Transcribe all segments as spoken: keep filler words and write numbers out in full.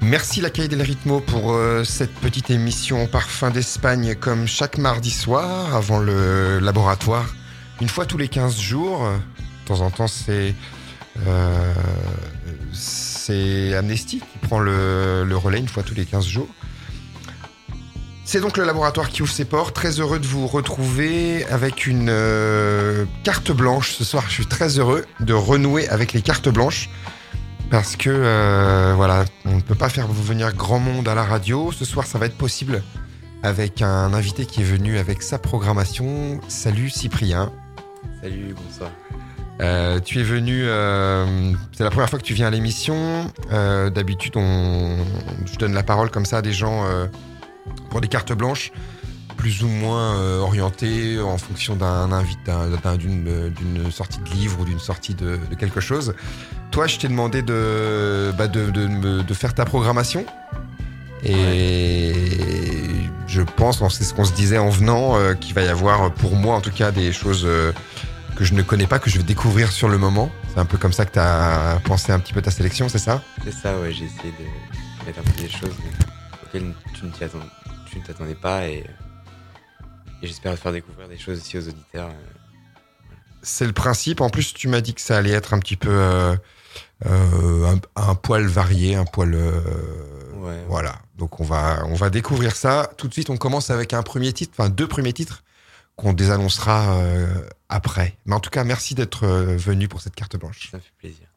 Merci la Caille del Ritmo pour euh, cette petite émission Parfum d'Espagne comme chaque mardi soir avant le laboratoire. Une fois tous les quinze jours. De temps en temps, c'est, euh, c'est Amnesty qui prend le, le relais une fois tous les quinze jours. C'est donc le laboratoire qui ouvre ses portes. Très heureux de vous retrouver avec une euh, carte blanche. Ce soir, je suis très heureux de renouer avec les cartes blanches. Parce que, euh, voilà, on ne peut pas faire venir grand monde à la radio. Ce soir, ça va être possible avec un invité qui est venu avec sa programmation. Salut Cyprien. Salut, bonsoir. Euh, tu es venu, euh, c'est la première fois que tu viens à l'émission. Euh, d'habitude, on, je donne la parole comme ça à des gens euh, pour des cartes blanches, plus ou moins euh, orientées en fonction d'un invite, d'un, d'un, d'une, d'une sortie de livre ou d'une sortie de, de quelque chose. Toi, je t'ai demandé de, bah de, de, de, de faire ta programmation. Et ouais. Je pense, c'est ce qu'on se disait en venant, euh, qu'il va y avoir, pour moi en tout cas, des choses euh, que je ne connais pas, que je vais découvrir sur le moment. C'est un peu comme ça que tu as pensé un petit peu ta sélection, c'est ça ? C'est ça, ouais. J'ai essayé de mettre un peu des choses auxquelles tu ne, attend, tu ne t'attendais pas. Et, et j'espère te faire découvrir des choses aussi aux auditeurs. C'est le principe. En plus, tu m'as dit que ça allait être un petit peu... Euh, Euh, un, un poil varié, un poil euh, ouais, voilà. Donc on va on va découvrir ça. Tout de suite, on commence avec un premier titre, enfin deux premiers titres qu'on désannoncera euh, après. Mais en tout cas, merci d'être euh, venu pour cette carte blanche. Ça fait plaisir.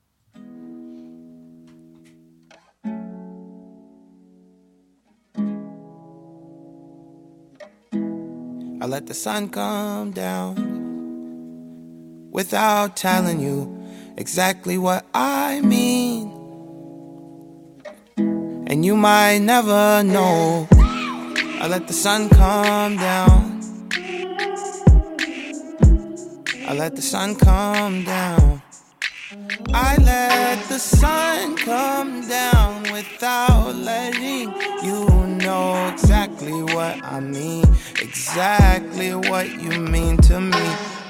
I let the sun come down without telling you exactly what I mean, and you might never know. I let the sun come down. I let the sun come down. I let the sun come down without letting you know exactly what I mean, exactly what you mean to me.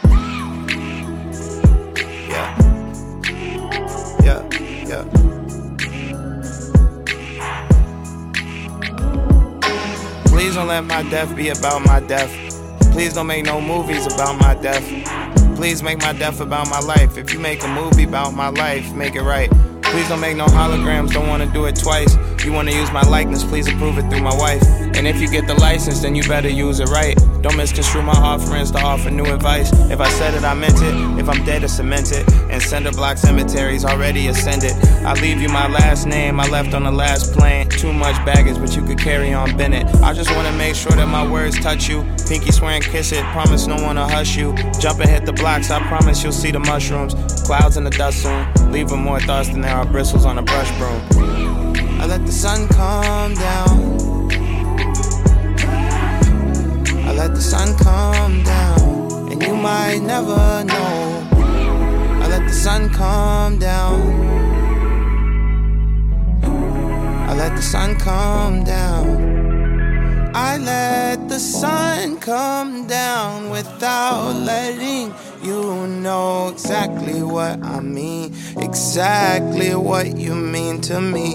Yeah. Yeah, yeah. Please don't let my death be about my death. Please don't make no movies about my death. Please make my death about my life. If you make a movie about my life, make it right. Please don't make no holograms, don't wanna do it twice. You wanna use my likeness, please approve it through my wife. And if you get the license, then you better use it right. Don't misconstrue my offerings to offer new advice. If I said it, I meant it. If I'm dead, I cement it. And cinder block cemeteries already ascended. I leave you my last name, I left on the last plane. Too much baggage, but you could carry on Bennett. I just wanna make sure that my words touch you. Pinky swear and kiss it, promise no one to hush you. Jump and hit the blocks, I promise you'll see the mushrooms. Clouds in the dust soon, leaving more thoughts than there are bristles on a brush broom. I let the sun come down. I let the sun come down, and you might never know. I let the sun come down. I let the sun come down. I let the sun come down without letting you know exactly what I mean, exactly what you mean to me.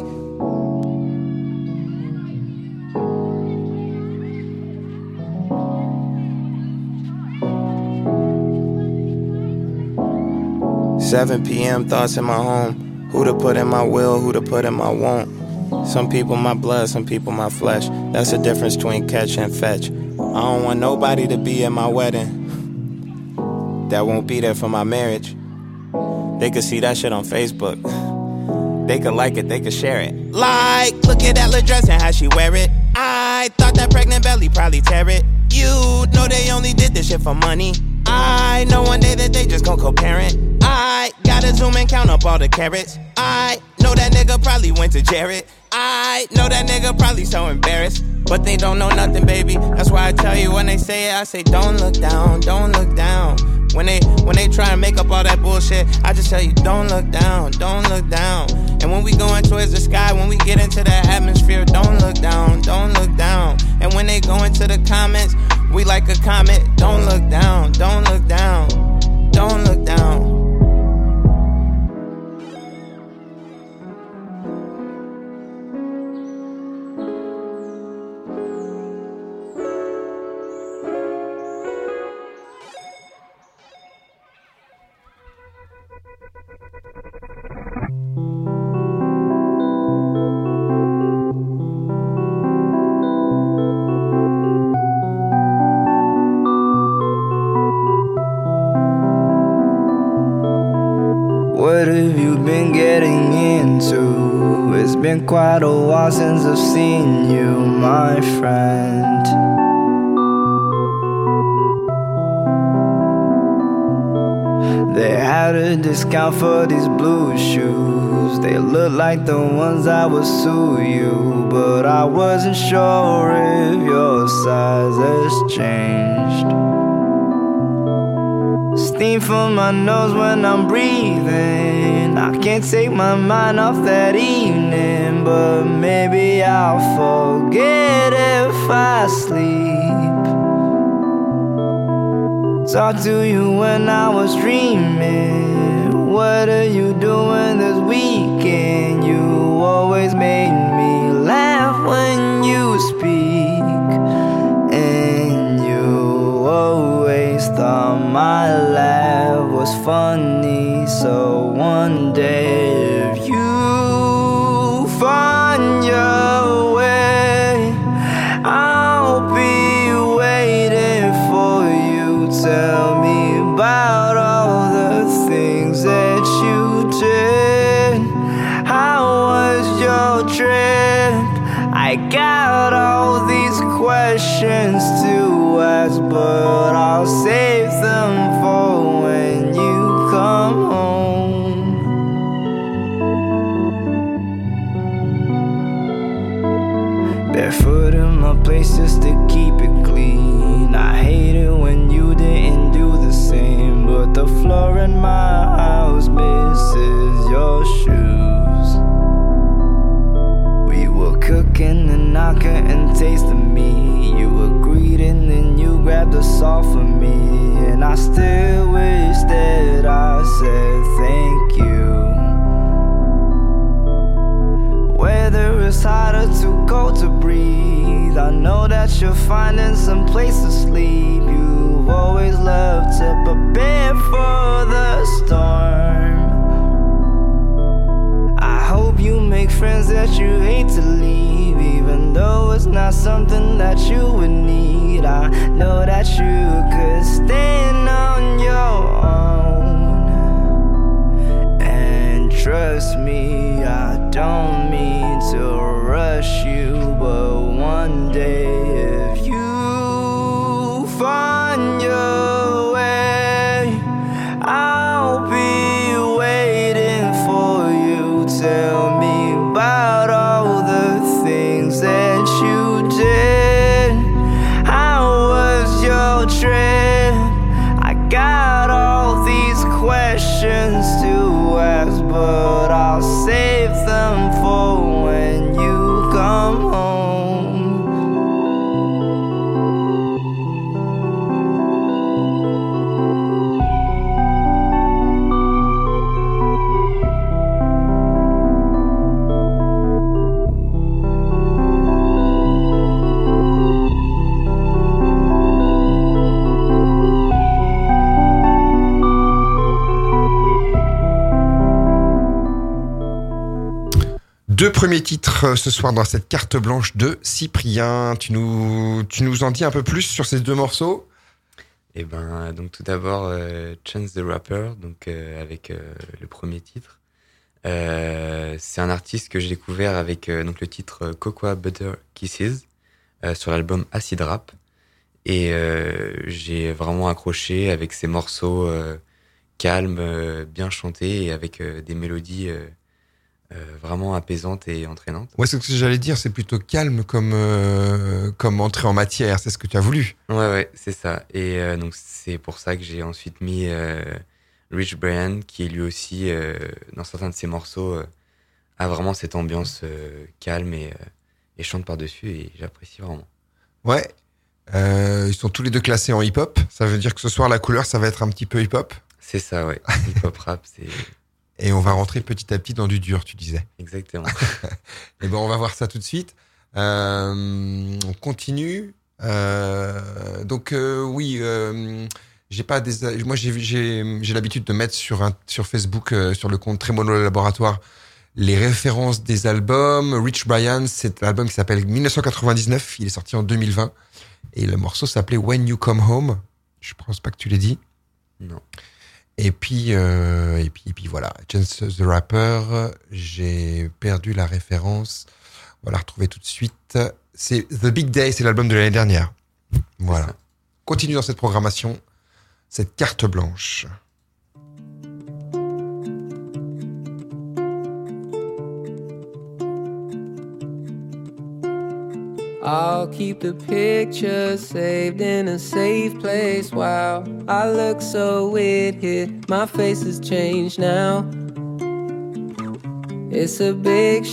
seven p.m. thoughts in my home. Who to put in my will, who to put in my won't. Some people my blood, some people my flesh. That's the difference between catch and fetch. I don't want nobody to be at my wedding that won't be there for my marriage. They could see that shit on Facebook. They could like it, they could share it. Like, look at that little dress and how she wear it. I thought that pregnant belly probably tear it. You know they only did this shit for money. I know one day that they just gon' co-parent. I gotta zoom and count up all the carrots. I know that nigga probably went to Jared. I know that nigga probably so embarrassed. But they don't know nothing, baby. That's why I tell you when they say it, I say don't look down, don't look down. When they when they try and make up all that bullshit, I just tell you don't look down, don't look down. And when we going towards the sky, when we get into that atmosphere, don't look down, don't look down. And when they go into the comments, we like a comet. Don't look down, don't look down, don't look down. What have you been getting into? It's been quite a while since I've seen you, my friend. They had a discount for these blue shoes. They look like the ones that would suit you, but I wasn't sure if your size has changed. Steam from my nose when I'm breathing. I can't take my mind off that evening, but maybe I'll forget if I sleep. Talk to you when I was dreaming. What are you doing this weekend? You always made me laugh when you speak, and you always thought my laugh was funny. So one day if you find your way, I'll be waiting for you. Tell me about all the things that you did. How was your trip? I got all these questions to ask, but I'll save them for when you come home. Barefoot in my place just to keep it clean. I hate it when you didn't do the same, but the floor in my house misses your shoes. We were cooking and I couldn't taste the meat. You agreed and then you grabbed the salt for me, and I still wish that I said thank you. Whether it's hot or too cold to breathe, I know that you're finding some place to sleep. You've always loved to prepare for the storm. I hope you make friends that you hate to leave, even though it's not something that you would need. I know that you could stand on your own, and trust me, I don't mean to rush you, but one day if you find your way, I'll be waiting for you. Tell me about all the things that you did. How was your trip? I got all these questions to ask, but I'll save them for when you come home. Deux premiers titres ce soir dans cette carte blanche de Cyprien. Tu nous, tu nous en dis un peu plus sur ces deux morceaux ? Et ben, donc tout d'abord, euh, Chance the Rapper, donc euh, avec euh, le premier titre. Euh, c'est un artiste que j'ai découvert avec euh, donc le titre Cocoa Butter Kisses euh, sur l'album Acid Rap. Et euh, j'ai vraiment accroché avec ses morceaux euh, calmes, euh, bien chantés et avec euh, des mélodies euh, Euh, vraiment apaisante et entraînante. Ouais, c'est ce que j'allais dire, c'est plutôt calme comme, euh, comme entrée en matière, c'est ce que tu as voulu. Ouais, ouais, c'est ça. Et euh, donc, c'est pour ça que j'ai ensuite mis euh, Rich Brian, qui est lui aussi, euh, dans certains de ses morceaux, euh, a vraiment cette ambiance euh, calme et, euh, et chante par-dessus, et j'apprécie vraiment. Ouais, euh, ils sont tous les deux classés en hip-hop, ça veut dire que ce soir, la couleur, ça va être un petit peu hip-hop. C'est ça, ouais. Hip-hop rap, c'est... Et on va rentrer petit à petit dans du dur, tu disais. Exactement. Et ben on va voir ça tout de suite. Euh, on continue. Euh, donc euh, oui, euh, j'ai pas des, moi j'ai j'ai j'ai l'habitude de mettre sur un sur Facebook euh, sur le compte Trémono Laboratoire les références des albums. Rich Brian, c'est un album qui s'appelle dix-neuf cent quatre-vingt-dix-neuf. Il est sorti en deux mille vingt et le morceau s'appelait When You Come Home. Je pense pas que tu l'aies dit. Non. Et puis, euh, et puis, et puis voilà, Chance the Rapper, j'ai perdu la référence. On va la retrouver tout de suite. C'est The Big Day, c'est l'album de l'année dernière. Voilà. Continue dans cette programmation, cette carte blanche. I'll keep the pictures saved in a safe place. Wow, I look so weird here. My face has changed now. It's a big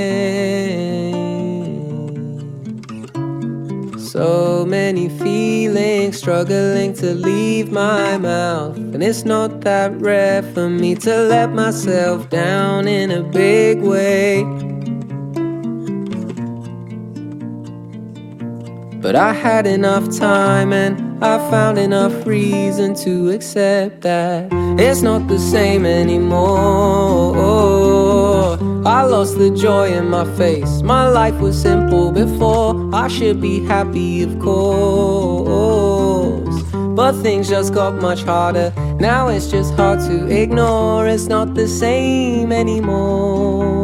shame. So many feelings struggling to leave my mouth. And it's not that rare for me to let myself down in a big way. But I had enough time and I found enough reason to accept that it's not the same anymore. I lost the joy in my face. My life was simple before. I should be happy, of course. But things just got much harder. Now it's just hard to ignore. It's not the same anymore.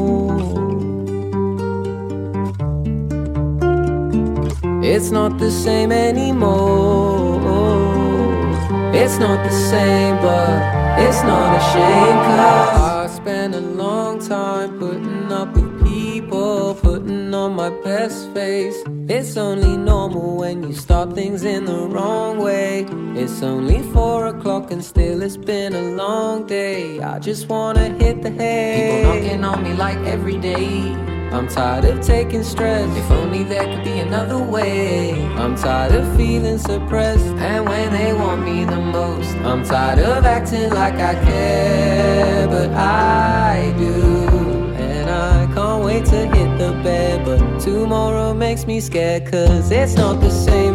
It's not the same anymore. It's not the same, but it's not a shame. Cause I spent a long time putting up with people, putting on my best face. It's only normal when you start things in the wrong way. It's only four o'clock and still it's been a long day. I just wanna hit the hay. People knocking on me like every day. I'm tired of taking stress. If only there could be another way. I'm tired of feeling suppressed. And when they want me the most, I'm tired of acting like I care. But I do. And I can't wait to hit the bed. But tomorrow makes me scared. Cause it's not the same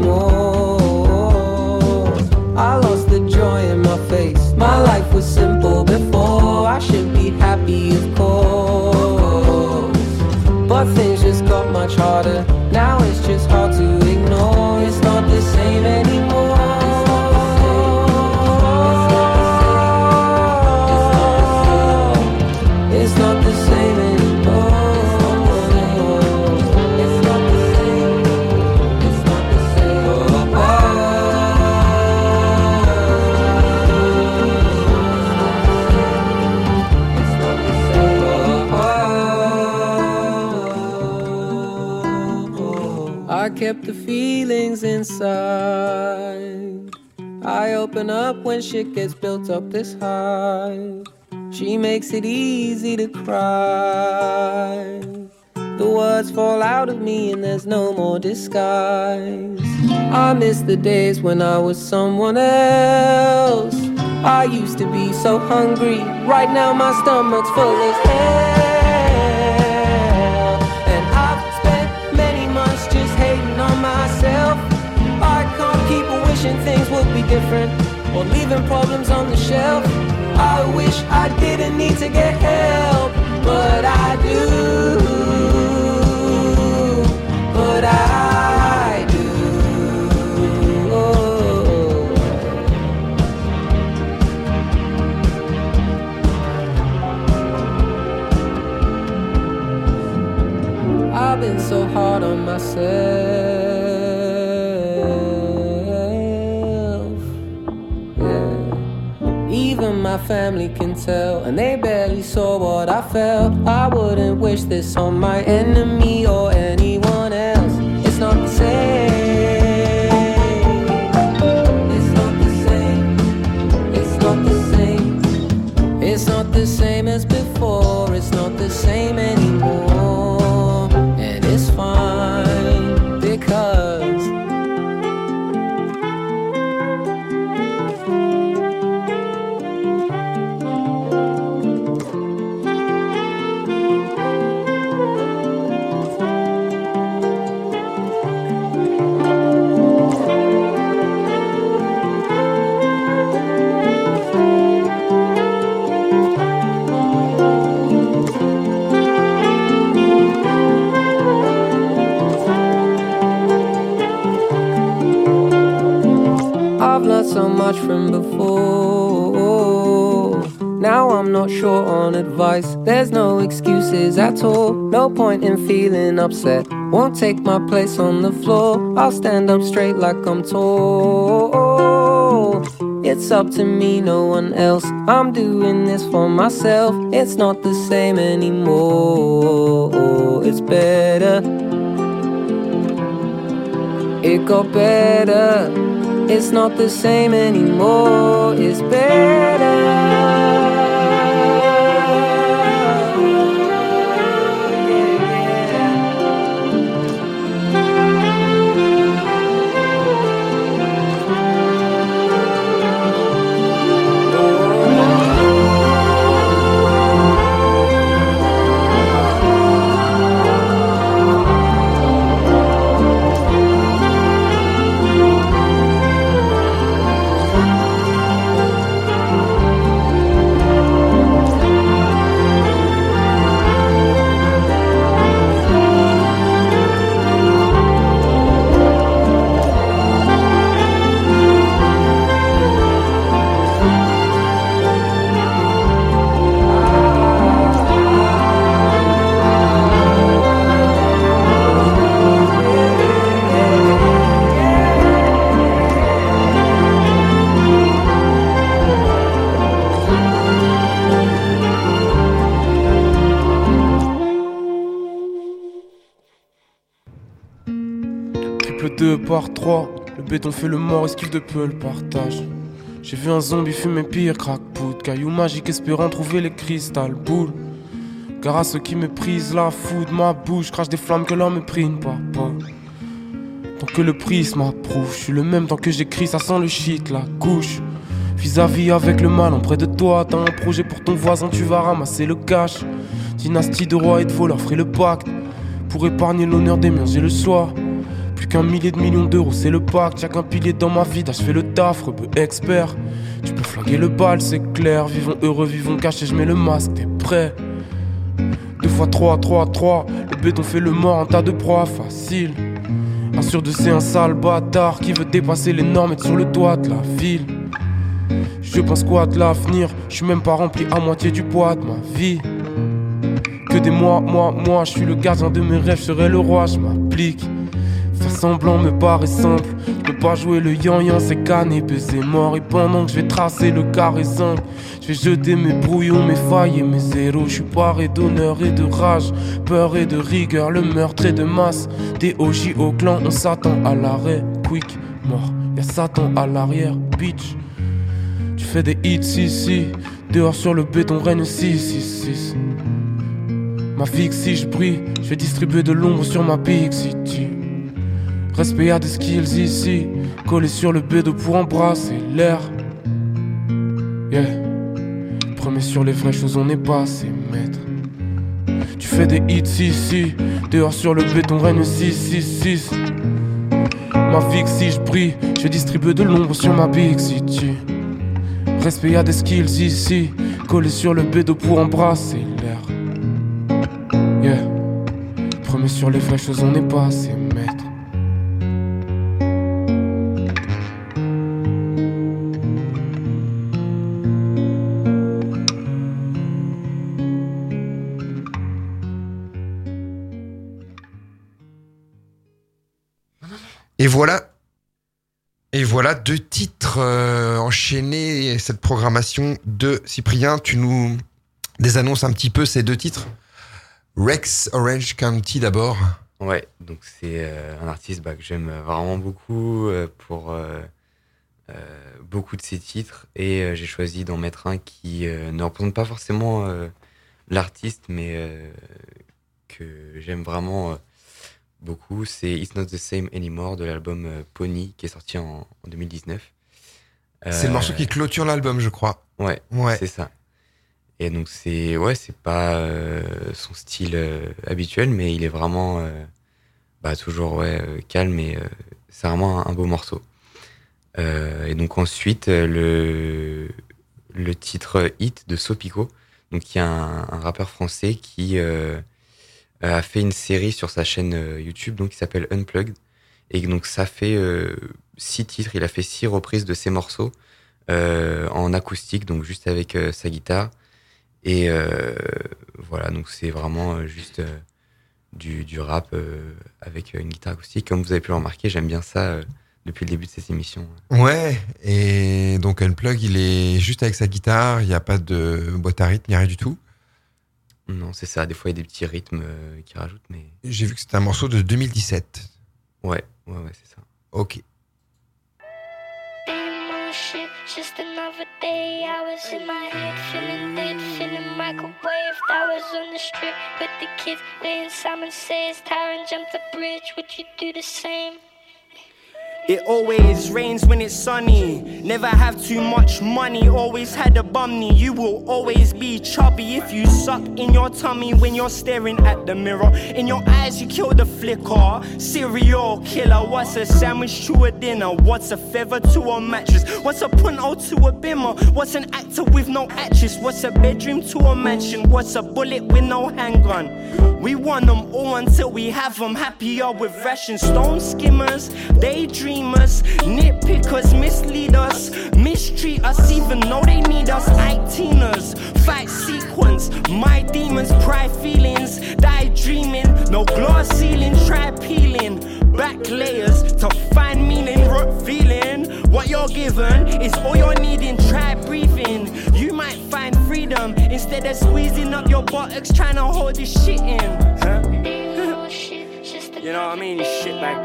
anymore. I lost the joy in my face. My life was simple before. I should be happy, of course. But things just got much harder. Now it's just hard to ignore. It's not the same anymore. It's not the same anymore. It's not the same. It's not the same. It's not the same. I kept the feelings inside. I open up when shit gets built up this high. She makes it easy to cry. The words fall out of me and there's no more disguise. I miss the days when I was someone else. I used to be so hungry. Right now my stomach's full as hell. And I've spent many months just hating on myself. I can't keep wishing things would be different, or leaving problems on the shelf. I wish I didn't need to get help, but I do, but I do. Oh. I've been so hard on myself. Even my family can tell, and they barely saw what I felt. I wouldn't wish this on my enemy or anyone else. It's not the same. It's not the same. It's not the same. It's not the same as before. It's not the same anymore. And it's fine because so much from before. Now I'm not short on advice. There's no excuses at all. No point in feeling upset. Won't take my place on the floor. I'll stand up straight like I'm tall. It's up to me, no one else. I'm doing this for myself. It's not the same anymore. It's better. It got better. It's not the same anymore. It's better. Deux par trois, le béton fait le mort, esquive de peu le partage. J'ai vu un zombie fumer pire, crack poudre, caillou magique espérant trouver les cristal boules. Car à ceux qui méprisent la foudre, ma bouche crache des flammes que leur mépris ne part pas. Tant que le prisme m'approuve, je suis le même tant que j'écris, ça sent le shit, la couche. Vis-à-vis avec le mal, en près de toi, t'as un projet pour ton voisin, tu vas ramasser le cash. Dynastie de rois et de voleurs, ferai le pacte. Pour épargner l'honneur des miens, j'ai le soir. Plus qu'un millier de millions d'euros, c'est le pacte. Y'a qu'un pilier dans ma vie, je fais le taf, rebeu expert. Tu peux flaguer le bal, c'est clair. Vivons heureux, vivons cachés, je mets le masque, t'es prêt? Deux fois trois, trois, trois. Le béton fait le mort, un tas de proies, facile. Un sur deux, c'est un sale bâtard qui veut dépasser les normes, être sur le toit de la ville. Je pense quoi de l'avenir? Je suis même pas rempli à moitié du poids de ma vie. Que des mois, moi, moi, je suis le gardien de mes rêves, je serai le roi, je m'applique. Faire semblant me paraît simple. Je peux pas jouer le yan-yan, c'est canapé, c'est mort. Et pendant que je vais tracer le carré cinq, je vais jeter mes brouillons, mes failles et mes zéros. Je suis paré d'honneur et de rage, peur et de rigueur, le meurtre et de masse. Des O J au clan, on s'attend à l'arrêt. Quick, mort, y'a Satan à l'arrière, bitch. Tu fais des hits, si, si. Dehors sur le béton règne six six six. Ma vie, si je brille, je vais distribuer de l'ombre sur ma big city. Respect à des skills ici, collé sur le bédo pour embrasser l'air. Yeah. Premier sur les vraies choses, on n'est pas assez maître. Tu fais des hits ici, dehors sur le béton règne six six six. Ma vie, si je brille, je vais distribuer de l'ombre sur ma big city. Respect à des skills ici, collé sur le bédo pour embrasser l'air. Yeah. Premier sur les vraies choses, on n'est pas assez maître. Et voilà, et voilà deux titres euh, enchaînés, cette programmation de Cyprien. Tu nous désannonces un petit peu ces deux titres. Rex Orange County d'abord. Ouais, donc c'est euh, un artiste bah, que j'aime vraiment beaucoup euh, pour euh, euh, beaucoup de ses titres. Et euh, j'ai choisi d'en mettre un qui euh, ne représente pas forcément euh, l'artiste, mais euh, que j'aime vraiment... Euh, beaucoup, c'est It's Not the Same Anymore de l'album euh, Pony qui est sorti en, en deux mille dix-neuf. Euh, c'est le morceau qui clôture l'album, je crois. Ouais, ouais. C'est ça. Et donc c'est ouais, c'est pas euh, son style euh, habituel, mais il est vraiment euh, bah, toujours ouais, euh, calme et euh, c'est vraiment un, un beau morceau. Euh, et donc ensuite le le titre Hit de Sopico, donc il y a un, un rappeur français qui euh, a fait une série sur sa chaîne YouTube donc qui s'appelle Unplugged, et donc ça fait euh, six titres, il a fait six reprises de ses morceaux euh, en acoustique, donc juste avec euh, sa guitare. Et euh, voilà, donc c'est vraiment euh, juste euh, du, du rap euh, avec une guitare acoustique. Comme vous avez pu le remarquer, j'aime bien ça euh, depuis le début de cette émission. Ouais, et donc Unplug, il est juste avec sa guitare, il n'y a pas de boîte à rythme, il n'y a rien du tout. Non, c'est ça, des fois il y a des petits rythmes euh, qui rajoutent, mais... J'ai vu que c'était un morceau de deux mille dix-sept. Ouais, ouais, ouais, c'est ça. Ok. Just another day, I was in my head, feeling dead, feeling microwave. I was on the strip with the kids, playing Simon Says, Tyron jumped the bridge, would you do the same? It always rains when it's sunny. Never have too much money, always had a bumney. You will always be chubby if you suck in your tummy when you're staring at the mirror. In your eyes you kill the flicker. Serial killer, what's a sandwich to a dinner? What's a feather to a mattress? What's a punto to a bimmer? What's an actor with no actress? What's a bedroom to a mansion? What's a bullet with no handgun? We want them all until we have them. Happier with ration. Stone skimmers, daydreamers, nitpickers, mislead us, mistreat us even though they need us. I-teeners, fight sequence, my demons, pride feelings, die dreaming, no glass ceiling, try peeling back layers to find meaning, revealing what you're given is all you're needing. Try breathing, you might find freedom instead of squeezing up your buttocks trying to hold this shit in. Huh? You know what I mean? Shit bag.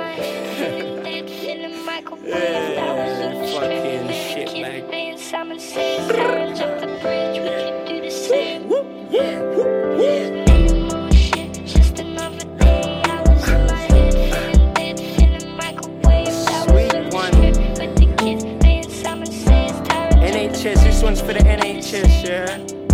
Yeah, fucking shit bag. Simon Says, Tyron jumped the bridge, would you do the same? Yeah, yeah. Just another day, I was in my head, feeling dead, feeling microwave. I was on the strip with the kids, playing Simon Says, Tyron. N H S, this one's for the N H S, yeah.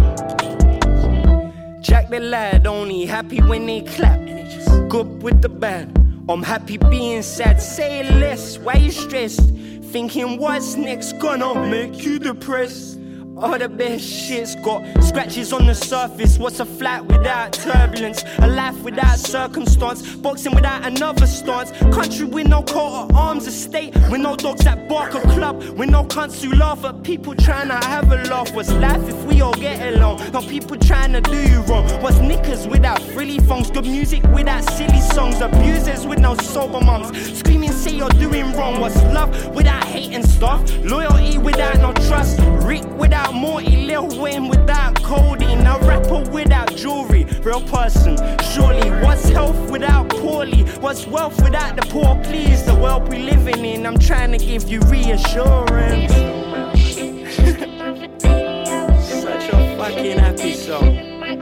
Jack the lad, only happy when they clap. Good with the bad, I'm happy being sad. Say less, why you stressed? Thinking what's next gonna make you depressed? All the best shit's got scratches on the surface. What's a flight without turbulence? A life without circumstance. Boxing without another stance. Country with no coat of arms, a state with no dogs that bark a club. With no cunts who laugh at people trying to have a laugh. What's life if we all get along? No people trying to do you wrong. What's knickers without frilly phones? Good music without silly songs. Abusers with no sober mums. Screaming say you're doing wrong. What's love without hate and stuff? Loyalty without no trust. Rick without Morty, Lil Wayne without codeine, a rapper without jewelry, real person, surely. What's health without poorly? What's wealth without the poor? Please, the world we living in, I'm trying to give you reassurance. Such a fucking happy song.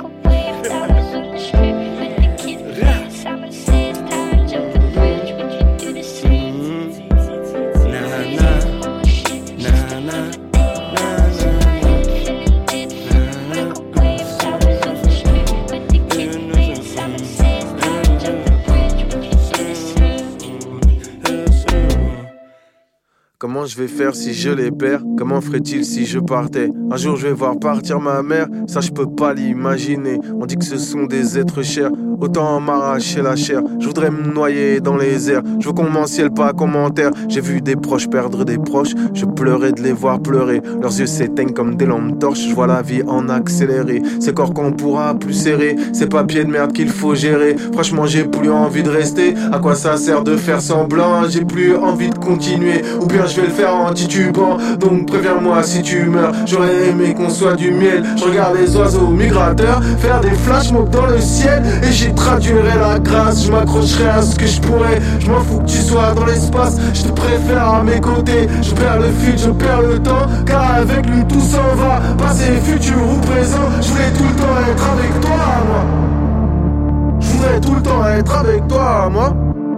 Comment je vais faire si je les perds? Comment ferait-il si je partais? Un jour je vais voir partir ma mère, ça je peux pas l'imaginer. On dit que ce sont des êtres chers, autant m'arracher la chair. Je voudrais me noyer dans les airs, je veux qu'on m'en ciel pas commentaire. J'ai vu des proches perdre des proches, je pleurais de les voir pleurer. Leurs yeux s'éteignent comme des lampes torches, je vois la vie en accéléré. Ces corps qu'on pourra plus serrer, ces papiers de merde qu'il faut gérer. Franchement j'ai plus envie de rester, à quoi ça sert de faire semblant? J'ai plus envie de continuer, ou bien je vais le faire en titubant. Donc préviens-moi si tu meurs, j'aurais aimé qu'on soit du miel. Je regarde les oiseaux migrateurs faire des flash mobs dans le ciel, et j'y traduirai la grâce. Je m'accrocherai à ce que je pourrais, je m'en fous que tu sois dans l'espace. Je te préfère à mes côtés, je perds le fil, je perds le temps, car avec lui tout s'en va, passé, futur ou présent. Je voulais tout le temps être avec toi, moi. Je voudrais tout le temps être avec toi, moi.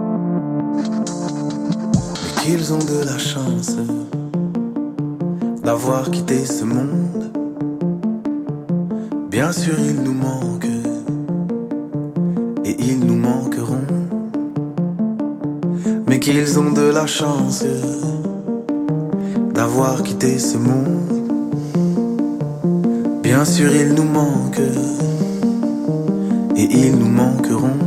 Qu'ils ont de la chance d'avoir quitté ce monde. Bien sûr ils nous manquent et ils nous manqueront. Mais qu'ils ont de la chance d'avoir quitté ce monde. Bien sûr ils nous manquent et ils nous manqueront.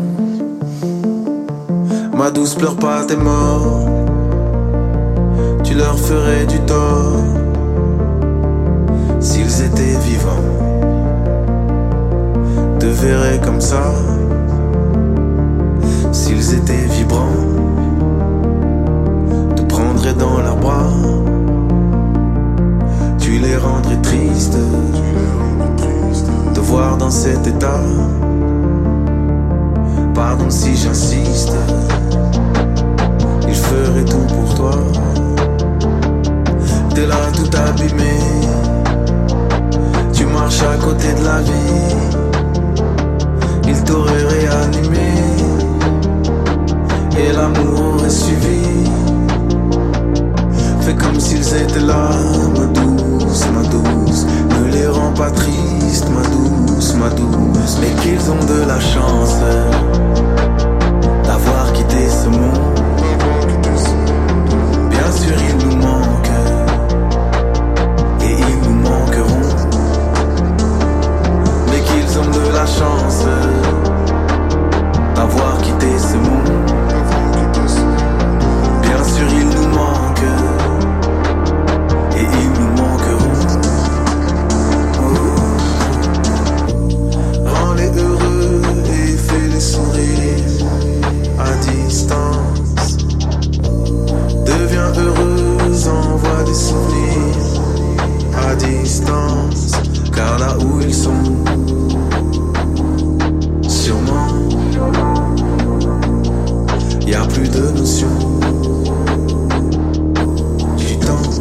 Ma douce, pleure pas, t'es mort, tu leur ferais du tort. s'ils étaient vivants, te verraient comme ça. S'ils étaient vibrants, te prendraient dans leurs bras. Tu les rendrais tristes, te voir dans cet état. Pardon si j'insiste, ils feraient tout pour toi. T'es là tout abîmé, tu marches à côté de la vie. Ils t'auraient réanimé et l'amour aurait suivi. Fais comme s'ils étaient là, ma douce, ma douce. Ne les rends pas tristes, ma douce, ma douce. Mais qu'ils ont de la chance d'avoir quitté ce monde. Bien sûr ils nous manquent et ils nous manqueront. Mais qu'ils ont de la chance d'avoir quitté ce monde. Bien sûr ils nous manquent et ils nous manqueront. Oh. Rends-les heureux et fais-les sourire à distance. Deviens heureuse, envoie des souvenirs à distance. Car là où ils sont, sûrement y a plus de notion du temps.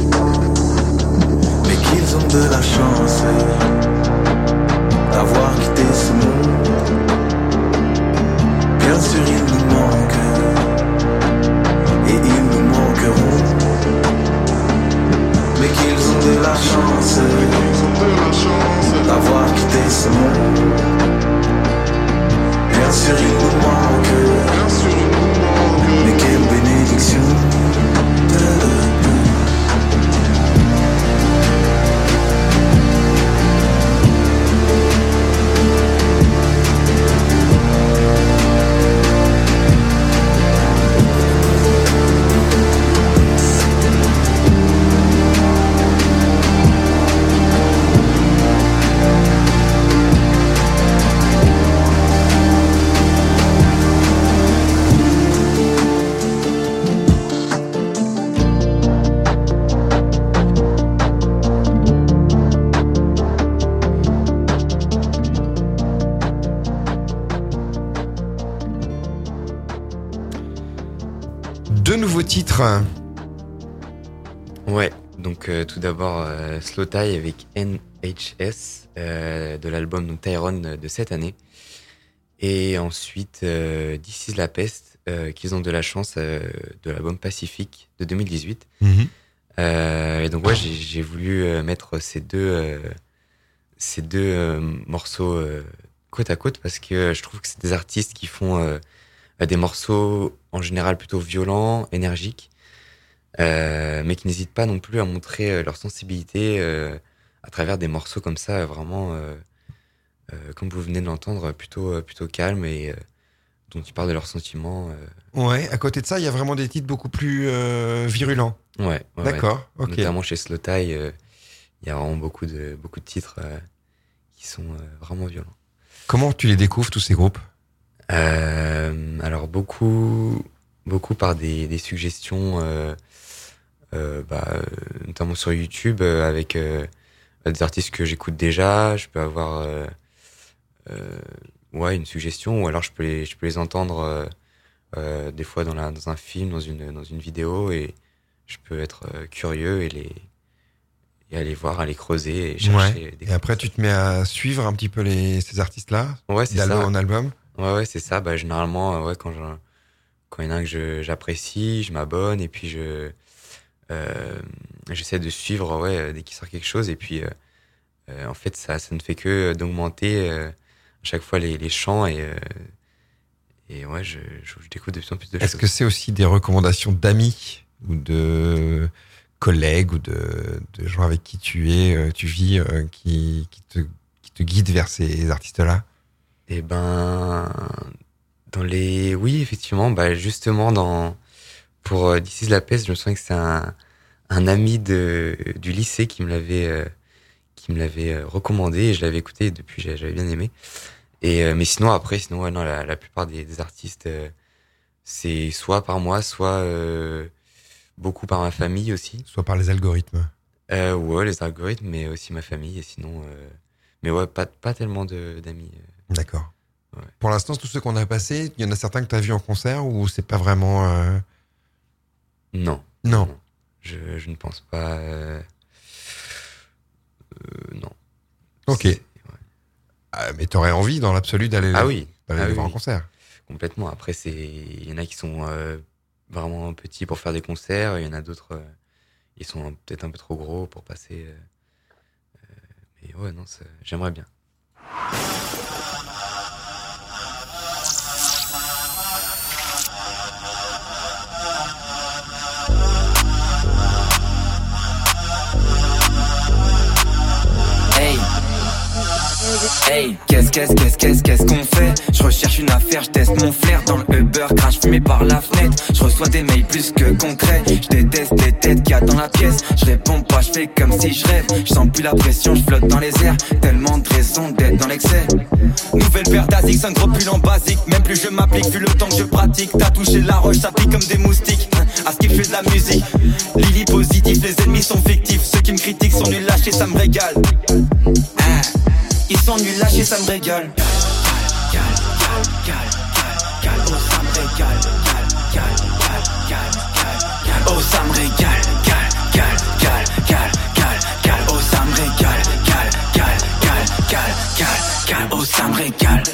Mais qu'ils ont de la chance d'avoir quitté ce monde. Bien sûr ils nous manquent et ils nous manqueront. Mais qu'ils ont de la chance d'avoir quitté ce monde. Bien sûr ils nous manquent, mais quelle bénédiction. Deux nouveaux titres. Ouais, donc euh, tout d'abord euh, Slow Tie avec N H S euh, de l'album donc, Tyrone de cette année. Et ensuite euh, This Is La Peste, euh, qu'ils ont de la chance euh, de l'album Pacifique de deux mille dix-huit. Mm-hmm. Euh, et donc ouais, j'ai, j'ai voulu euh, mettre ces deux, euh, ces deux euh, morceaux euh, côte à côte parce que euh, je trouve que c'est des artistes qui font euh, des morceaux en général plutôt violents, énergiques, euh, mais qui n'hésitent pas non plus à montrer euh, leur sensibilité euh, à travers des morceaux comme ça, euh, vraiment, euh, euh, comme vous venez de l'entendre, plutôt, euh, plutôt calme et euh, dont ils parlent de leurs sentiments. Euh. Ouais, à côté de ça, il y a vraiment des titres beaucoup plus euh, virulents. Ouais, ouais d'accord, ouais. ok. Notamment chez Slow Tie, il euh, y a vraiment beaucoup de, beaucoup de titres euh, qui sont euh, vraiment violents. Comment tu les découvres, tous ces groupes ? Euh, alors beaucoup, beaucoup par des, des suggestions, euh, euh, bah, euh, notamment sur YouTube euh, avec euh, des artistes que j'écoute déjà. Je peux avoir, euh, euh, ouais, une suggestion, ou alors je peux les, je peux les entendre euh, euh, des fois dans, la, dans un film, dans une, dans une vidéo, et je peux être euh, curieux et les et aller voir, aller creuser et chercher. Ouais. Des et après, tu te mets à suivre un petit peu les, ces artistes-là, ouais, c'est d'album ça. en album. Ouais, ouais, c'est ça. Bah, généralement, ouais, quand je, quand il y en a un que je, j'apprécie, je m'abonne et puis je, euh, j'essaie de suivre, ouais, dès qu'il sort quelque chose. Et puis, euh, euh, en fait, ça, ça ne fait que d'augmenter euh, à chaque fois les, les chants et, euh, et ouais, je, je, je découvre de plus en plus de Est-ce choses. Est-ce que c'est aussi des recommandations d'amis ou de collègues ou de, de gens avec qui tu es, tu vis, euh, qui, qui te, qui te guident vers ces artistes-là? Eh ben, dans les, oui, effectivement, bah justement dans pour euh, This Is La Peste, je me souviens que c'est un un ami de du lycée qui me l'avait euh, qui me l'avait euh, recommandé et je l'avais écouté et depuis j'ai- j'avais bien aimé. Et euh, mais sinon après, sinon ouais, non, la, la plupart des, des artistes, euh, c'est soit par moi, soit euh, beaucoup par ma famille aussi. Soit par les algorithmes. Euh, ouais, les algorithmes, mais aussi ma famille. Et sinon, euh, mais ouais, pas pas tellement de d'amis. euh. D'accord. Ouais. Pour l'instant, tous ceux qu'on a passés, il y en a certains que tu as vus en concert ou c'est pas vraiment. euh, Non, Non. Non. je je ne pense pas. Euh... euh, non. Ok. C'est- Ah, mais t'aurais envie dans l'absolu d'aller Ah oui, d'aller ah les oui, voir en oui. concert. Complètement. Après, c'est il y en a qui sont euh, vraiment petits pour faire des concerts, il y en a d'autres, euh, ils sont un- peut-être un peu trop gros pour passer. euh, euh, mais ouais, non, ça- j'aimerais bien. Hey, hey, qu'est-ce, qu'est-ce, qu'est-ce, qu'est-ce, qu'est-ce qu'on fait? Je recherche une affaire, je teste mon flair dans le Uber, crash fumé par la fenêtre. Je reçois des mails plus que concrets. Je déteste les têtes qu'il y a dans la pièce. Je réponds pas, je fais comme si je rêve. Je sens plus la pression, je flotte dans les airs. Tellement de raisons d'être dans l'excès. Nouvelle paire d'Asics, un gros pull en basique. Même plus je m'applique, vu le temps que je pratique. T'as touché la roche, ça pique comme des moustiques. À ce qu'il fait de la musique. Lily positif, les ennemis sont fictifs. Ceux qui me critiquent sont nuls lâchés, ça me régale. Ah, ils sont nuls lâchés, ça me régale. Gal, gal, gal, gal, gal, oh ça me régale. Gal, gal, gal, gal, gal, gal, oh ça me régale. Gal, gal, gal, gal, gal, gal, oh ça me régale. Gal, gal, gal, gal, gal, gal, oh ça me régale.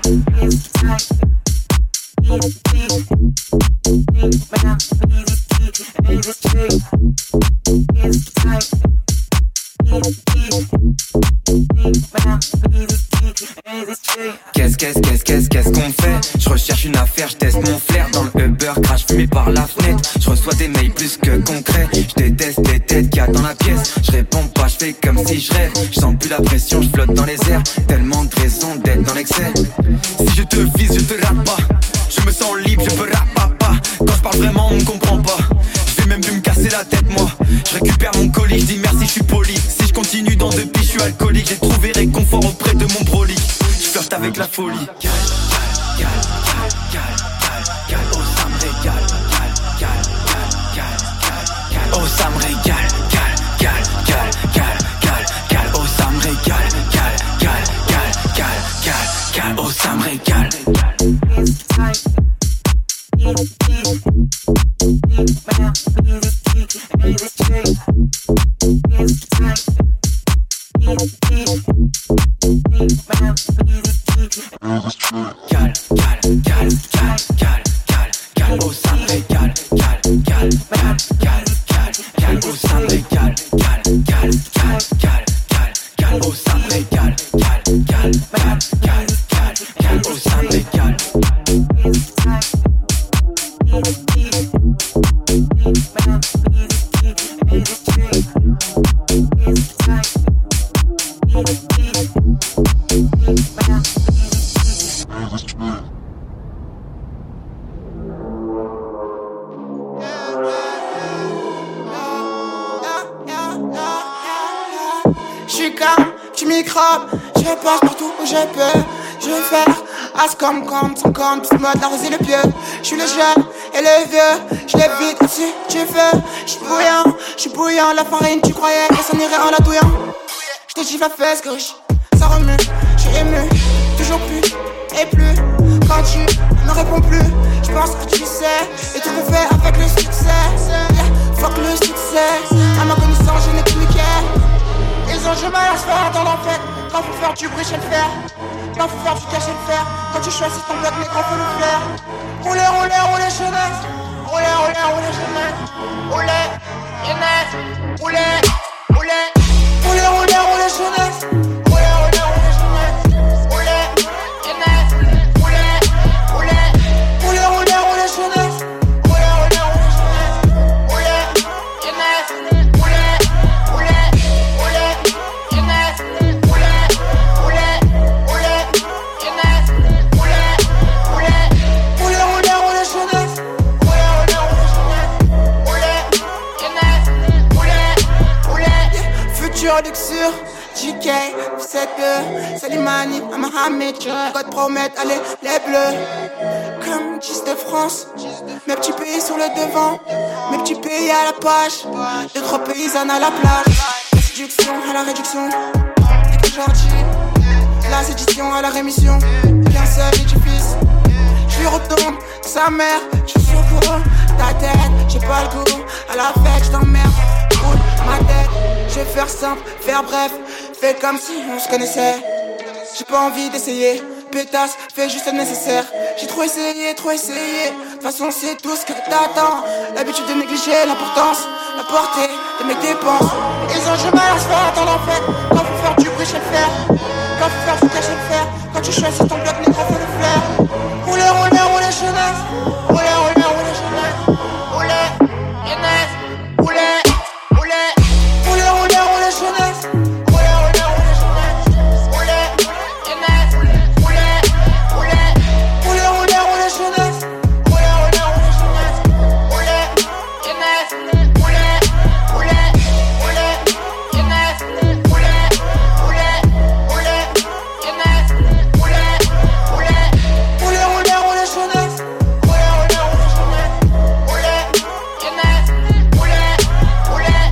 Qu'est-ce, qu'est-ce, qu'est-ce, qu'est-ce, qu'est-ce qu'on fait? Je recherche une affaire, je teste mon flair dans le Uber, crash fumé par la fenêtre. Je reçois des mails plus que concrets. Je déteste les têtes qu'il y a dans la pièce. Je réponds pas, je fais comme si je rêve. Je sens plus la pression, je flotte dans les airs. Tellement de raisons d'être dans l'excès. Si je te vise, je te rate pas. Je me sens libre, je peux rap papa. Quand je parle vraiment, on me comprend pas. Je vais même plus me casser la tête moi. Je récupère mon colis, je dis merci, je suis poli. Si je continue dans deux pieds, je suis alcoolique. J'ai trouvé réconfort auprès de mon brolic. Je flirte avec la folie. Gal, gal, gal, gal, gal, gal, oh ça me régale. Gal, gal, gal, gal, gal, gal, oh ça me régale. Gal, gal, gal, gal, gal, gal, oh ça me régale. Gal, gal, gal, gal, gal, gal, oh ça me régale. Gal, gal, gal, gal, gal, gal, gal, oh ça me régale. Gal, gal, gal, gal, gal, gal, oh ça me régale. Gal, gal, gal, gal, gal, gal, oh ça me régale. Gal, gal, gal, gal, gal, gal, oh ça me régale. J'suis calme, tu microbes, je passe partout où je peux. Je vais faire as comme comme sans comme, petite mode, la rose et le pieu. J'suis le jeune et le vieux, j'lève vite si tu veux. J'suis bouillant, j'suis bouillant, la farine tu croyais que ça n'irait en la douillant. J'te gifle la fesse gauche, ça remue, j'suis ému, toujours plus et plus. Quand tu ne réponds plus, j'pense que tu sais, et tu peux faire avec le succès. Yeah, fuck le succès, à ma connaissance je n'ai plus qu'elle. Ils ont du mal à se faire dans l'enfer. Quand faut faire du bruit chez le fer. Quand faut faire du cash chez le fer. Quand tu choisis ton bloc, mais quand faut le faire. Roulez, roulez, roulez jeunesse. Roulez, roulez, roulez jeunesse. Roulez, jeunesse. Roulez, roulez. Roulez, roulez, roulez jeunesse. Roulez, roulez, roulez jeunesse. Roulez, jeunesse. Roulez, roulez. Roulez, roulez, roulez jeunesse. Roulez, roulez, roulez jeunesse. Roulez, jeunesse. Roulez, roulez. Jeunesse, roulez, roulez, roulez, jeunesse, roulez, roulez, roulez, roulez, roulez, jeunesse, roulez, roulez, roulez, jeunesse, roulez, jeunesse, roulez, roulez. Futur luxure, Salimani, à Mohamed, God promet, allez, les bleus. Comme Gis de France, mes petits pays sur le devant, mes petits pays à la page, deux trois paysannes à la plage. La séduction à la réduction, et qu'aujourd'hui, la sédition à la rémission. Qu'un seul édifice, je lui retourne sa mère, je suis sur le courant, ta tête, j'ai pas le goût, à la fête, je t'emmerde, roule ma tête, je vais faire simple, faire bref, fais comme si on se connaissait, j'ai pas envie d'essayer, pétasse, fais juste le nécessaire, j'ai trop essayé, trop essayé, de toute façon c'est tout ce que t'attends, l'habitude de négliger l'importance, la portée de mes dépenses, ils ont du mal à se faire attendre en fait, quand faut faire du bruit, je vais le faire, quand faut faire du cash, je vais le faire, quand tu choisis ton bloc, négro, faut le flair, roulez, roulez, roulez, jeunesse, roulez, roulez, roulez, jeunesse, roulez, jeunesse, roulez, roulez, roulez, roulez, roulez, jeunesse, roulez, roulez, roulez, jeunesse, roulez, jeunesse, roulez, roulez, roulez, roulez, roulez, jeunesse, roulez, roulez, roulez, jeunesse, roulez, jeunesse, roulez, roulez, roulez, jeunesse, roulez, roulez, roulez, jeunesse, roulez, roulez, roulez, roulez, roulez, jeunesse, roulez, roulez, roulez, jeunesse, roulez, jeunesse, roulez, roulez.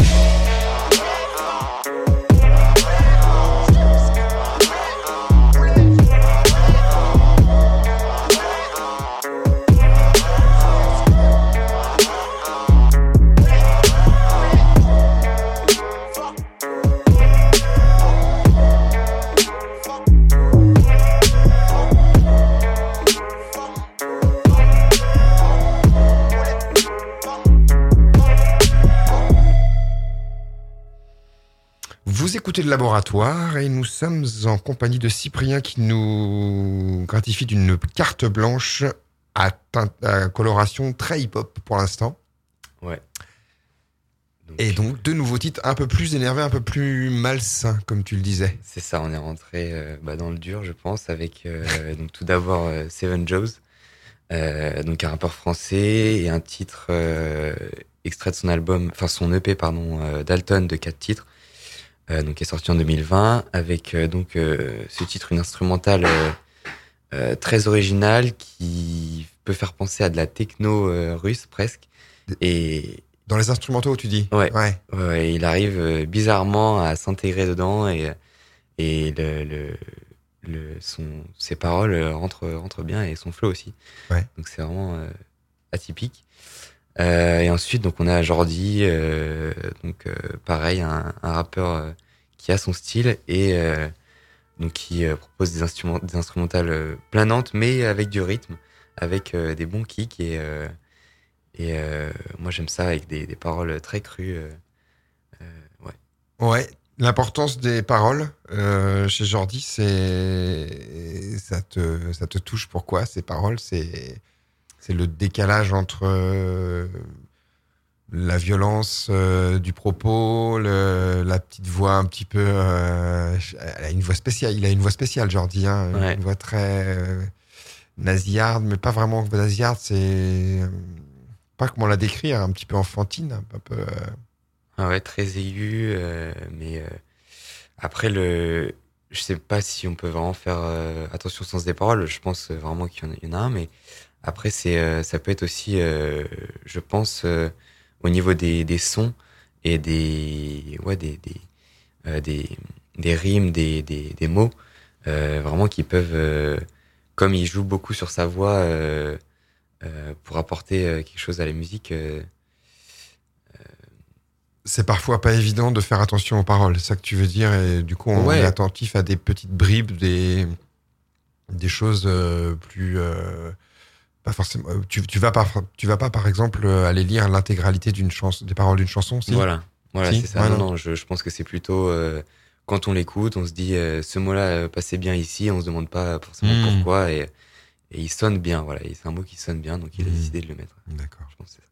Vous écoutez le laboratoire et nous sommes en compagnie de Cyprien qui nous gratifie d'une carte blanche à, teinte, à coloration très hip-hop pour l'instant. Ouais. Donc, et donc deux nouveaux titres un peu plus énervés, un peu plus malsains, comme tu le disais. C'est ça, on est rentré euh, bah, dans le dur, je pense, avec euh, donc tout d'abord euh, Seven Joes, euh, donc un rappeur français et un titre euh, extrait de son album, enfin son E P pardon, euh, Dalton de quatre titres. Euh, donc qui est sorti en deux mille vingt avec euh, donc euh, ce titre, une instrumentale euh, euh, très originale qui peut faire penser à de la techno euh, russe presque. Et dans les instrumentaux, tu dis. Ouais. Ouais. ouais il arrive euh, bizarrement à s'intégrer dedans et et le, le, le son ses paroles rentrent rentrent bien et son flow aussi. Ouais. Donc c'est vraiment euh, atypique. Euh, et ensuite, donc on a Jordi, euh, donc euh, pareil, un, un rappeur euh, qui a son style et euh, donc qui euh, propose des instruments, des instrumentales euh, planantes, mais avec du rythme, avec euh, des bons kicks et euh, et euh, moi j'aime ça avec des, des paroles très crues. Euh, euh, ouais. Ouais. L'importance des paroles euh, chez Jordi, c'est ça te ça te touche. Pourquoi ces paroles? C'est C'est le décalage entre euh, la violence euh, du propos, le, la petite voix un petit peu... Euh, elle a une voix spéciale, il a une voix spéciale, Jordi, hein, ouais. Une voix très euh, nasillarde, mais pas vraiment nasillarde, c'est... Euh, pas comment la décrire, un petit peu enfantine, un peu... Euh... Ah ouais, très aigu, euh, mais euh, après, le, je sais pas si on peut vraiment faire euh, attention au sens des paroles, je pense vraiment qu'il y en a, il y en a un, mais... Après, c'est, euh, ça peut être aussi, euh, je pense, euh, au niveau des, des sons et des, ouais, des, des, euh, des, des rimes, des, des, des mots, euh, vraiment qui peuvent, euh, comme il joue beaucoup sur sa voix, euh, euh, pour apporter euh, quelque chose à la musique. Euh, euh... C'est parfois pas évident de faire attention aux paroles, c'est ça que tu veux dire, et du coup, on ouais. est attentif à des petites bribes, des, des choses euh, plus. Euh... Pas forcément. Tu, tu vas pas, tu vas pas par exemple aller lire l'intégralité d'une chanson, des paroles d'une chanson, si. Voilà, voilà, si c'est ça. ouais, non, non, non, je, je pense que c'est plutôt euh, quand on l'écoute, on se dit euh, ce mot-là euh, passait bien ici, on se demande pas forcément mmh. pourquoi et, et il sonne bien, voilà. Et c'est un mot qui sonne bien, donc il a mmh. décidé de le mettre. D'accord. Je pense que c'est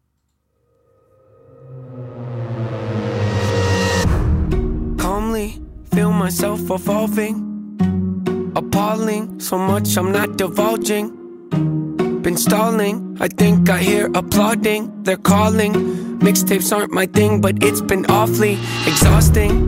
ça. Calmly feel myself evolving, appalling, so much I'm not divulging. Been stalling, I think I hear applauding. They're calling, mixtapes aren't my thing, but it's been awfully exhausting. Hey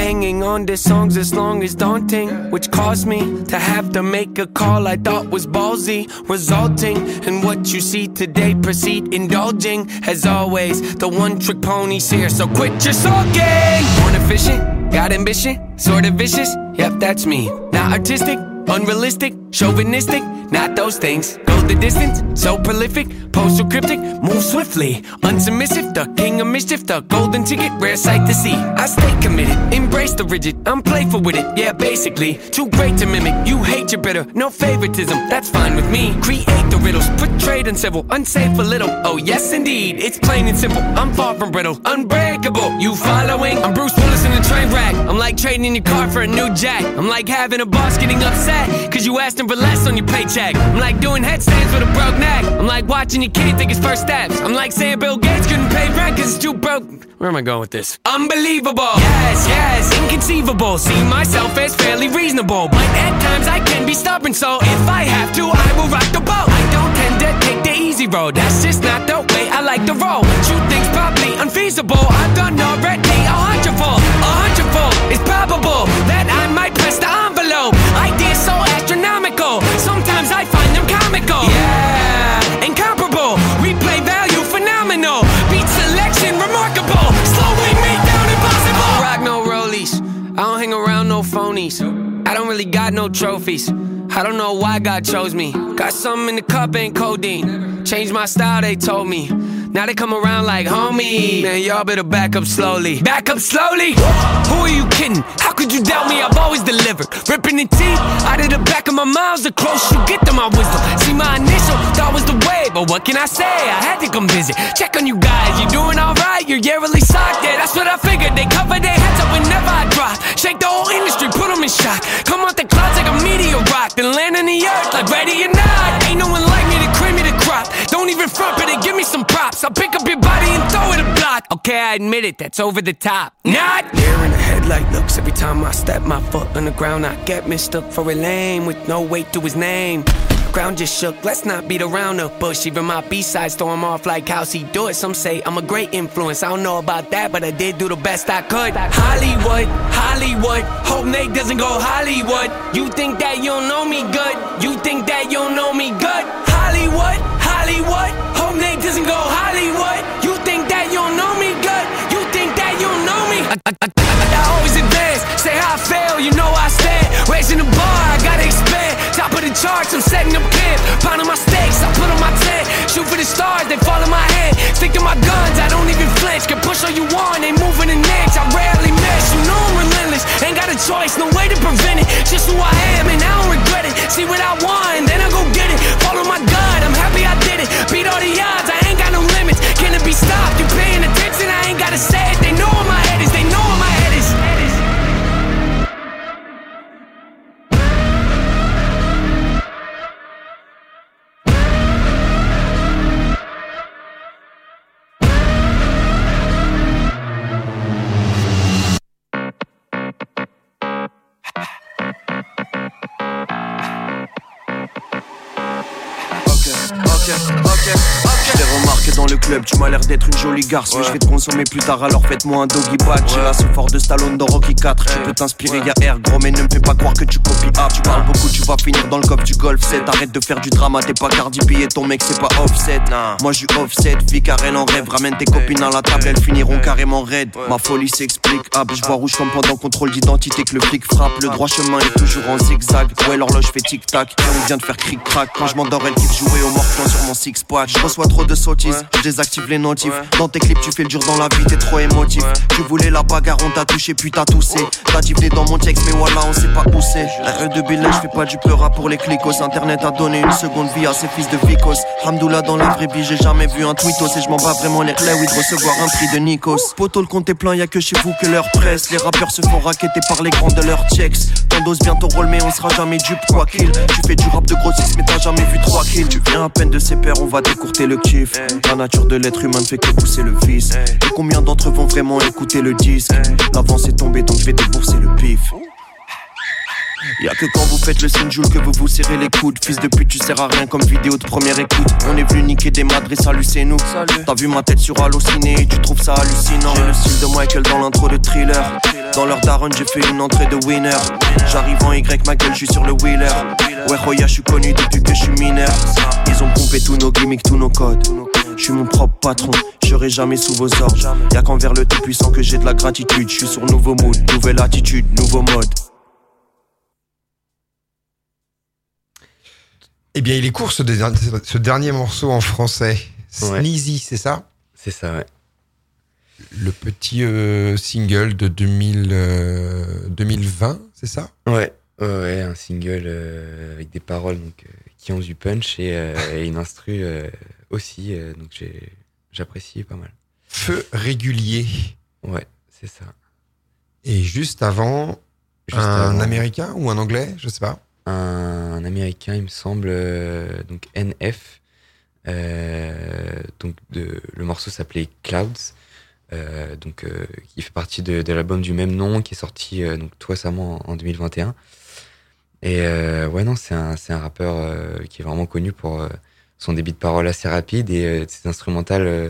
hanging on to songs as long as daunting, which caused me to have to make a call I thought was ballsy, resulting in what you see today. Proceed indulging, as always, the one-trick pony's here, so quit your sulking. Born efficient, got ambition, sort of vicious, yep, that's me. Not artistic, unrealistic, chauvinistic, not those things. Go the distance, so prolific, postal cryptic, move swiftly, unsubmissive, the king of mischief, the golden ticket, rare sight to see. I stay committed, embrace the rigid, I'm playful with it, yeah, basically. Too great to mimic, you hate your bitter, no favoritism, that's fine with me. Create the riddles, portrayed uncivil, unsafe a little, oh yes indeed, it's plain and simple. I'm far from brittle, unbreakable, you following? I'm Bruce Willis in a train wreck, I'm like trading in your car for a new jack. I'm like having a boss getting upset, cause you asked him for less on your paycheck. I'm like doing headstands with a broke neck. I'm like watching your kid take his first steps. I'm like saying Bill Gates couldn't pay rent cause it's too broke. Where am I going with this? Unbelievable. Yes, yes, inconceivable. See myself as fairly reasonable, but at times I can be stubborn, so if I have to, I will rock the boat. I don't tend to take the easy road, that's just not the way I like to roll. Shoot things probably unfeasible, I've done already a hundredfold. A hundredfold, it's probable that I might press the envelope. Ideas so astronomical, sometimes I find them comical. Yeah, incomparable, replay value phenomenal. Beat selection remarkable, slowing me down impossible. I don't rock no rollies, I don't hang around no phonies. I don't really got no trophies, I don't know why God chose me. Got something in the cup, ain't codeine. Changed my style, they told me. Now they come around like, homie, man, y'all better back up slowly. Back up slowly? Who are you kidding? How could you doubt me? I've always delivered. Ripping the teeth out of the back of my mouth, the closer you get to my wisdom. See, my initial thought was the way, but what can I say? I had to come visit. Check on you guys, you doing alright? You're yearly socked, yeah, that's what I figured. They cover their heads up whenever I drop. Shake the whole industry, put them in shock. Come out the clouds like a meteor rock, then land on the earth like ready or not. Ain't no one like me to cream me the crop. Don't even front, but they give me some props. I'll pick up your body and throw it a block. Okay, I admit it, that's over the top. Not there in the headlight looks. Every time I step my foot on the ground, I get mistook for a lame with no weight to his name. Ground just shook, let's not beat around the bush. Even my B-sides throw him off like how's he do it. Some say I'm a great influence, I don't know about that, but I did do the best I could. Hollywood, Hollywood, hope Nate doesn't go Hollywood. You think that you don't know me good, you think that you don't know me good. Hollywood, Hollywood, hope Nate doesn't go Hollywood. You think that you don't know me good, you think that you don't know me. I, I, I, I always advance, say how I fail, you know I stand. Raising the bar, I gotta expand. Top of the charts, I'm setting up camp. Pounding my stakes, I put on my tent. Shoot for the stars, they fall in my hand. Stick to my guns, I don't even flinch. Can push all you want, ain't moving an inch. I rarely miss, you know I'm relentless. Ain't got a choice, no way to prevent it. Just who I am and I don't regret it. See what I want, and then I go get it. Follow my gut, I'm happy I did it. Beat all the odds, I ain't got no limits. Can it be stopped? You paying attention? I ain't gotta say it. They know where my head is, they know where my head is. Je t'ai remarqué dans le club, tu m'as l'air d'être une jolie garce. Ouais. Mais je vais te consommer plus tard, alors faites-moi un doggy bag. Ouais. J'ai la ce fort de Stallone dans Rocky quatre. Ouais. Tu peux t'inspirer, ouais. Y'a air gros, mais ne me fais pas croire que tu copies A. Tu parles beaucoup, tu vas finir dans le coffre du Golf sept. Arrête de faire du drama, t'es pas Cardi B et ton mec c'est pas Offset. Non. Moi j'suis Offset, vie Karen en rêve. Ramène tes copines à la table, elles finiront carrément raide. Ouais. Ma folie s'explique, ah, je vois rouge comme pendant contrôle d'identité que le flic frappe. Le droit chemin est toujours en zigzag. Ouais, l'horloge fait tic-tac, et on vient de faire cric-crac. Quand je m'endors, elle kiffe jouer au morphon sur mon six-pack. Je reçois trop de sottises, ouais. Je désactive les notifs. Ouais. Dans tes clips tu fais le dur dans la vie, t'es trop émotif. Ouais. Tu voulais la bagarre, on t'a touché puis t'as toussé. T'as divelé dans mon texte mais voilà on sait pas où c'est. R E de Billet, je fais pas du pleura pour les clicos. Internet a donné une seconde vie à ces fils de vicos. Hamdoullah dans la vraie vie, j'ai jamais vu un tweetos. Et je m'en bats vraiment les clés, oui de recevoir un prix de Nikos. Poto le compte est plein, y'a que chez vous que leur presse. Les rappeurs se font raqueter par les grands de leurs checks. T'endoses bien ton rôle mais on sera jamais dupe quoi qu'il. Tu fais du rap de grossiste mais t'as jamais vu trois kills. Tu viens à peine de ses pairs, on va t'écourter le kiff. La nature de l'être humain ne fait que pousser le vice. Et combien d'entre eux vont vraiment écouter le disque? L'avance est tombée donc je vais débourser le pif. Y'a que quand vous faites le signe Jules que vous vous serrez les coudes. Fils de pute, tu sers à rien comme vidéo de première écoute. On est venu niquer des madres et salut c'est nous. T'as vu ma tête sur Allociné et tu trouves ça hallucinant. J'ai le style de Michael dans l'intro de Thriller. Dans leur daronne j'ai fait une entrée de winner. J'arrive en Y, ma gueule, je suis sur le wheeler. Ouais Roya, je suis connu depuis que je suis mineur. Ils ont pompé tous nos gimmicks, tous nos codes. Je suis mon propre patron, je serai jamais sous vos ordres. Y'a qu'envers le tout puissant que j'ai de la gratitude. Je suis sur nouveau mood, nouvelle attitude, nouveau mode. Eh bien, il est court ce, dé- ce dernier morceau en français. Ouais. Sneezy, c'est ça ? C'est ça, ouais. Le petit euh, single de deux mille, euh, deux mille vingt, c'est ça ? Ouais, ouais, ouais, un single euh, avec des paroles donc, euh, qui ont du punch et, euh, et une instru euh, aussi, euh, donc j'ai, j'apprécie pas mal. Feu régulier. Ouais, c'est ça. Et juste avant, Juste un avant. américain ou un anglais, je sais pas. Un, un américain, il me semble, euh, donc N F. Euh, donc de, le morceau s'appelait Clouds, euh, donc euh, qui fait partie de, de l'album du même nom qui est sorti euh, donc tout récemment en, en deux mille vingt et un. Et euh, ouais non, c'est un c'est un rappeur euh, qui est vraiment connu pour euh, son débit de parole assez rapide et euh, ses instrumentales euh,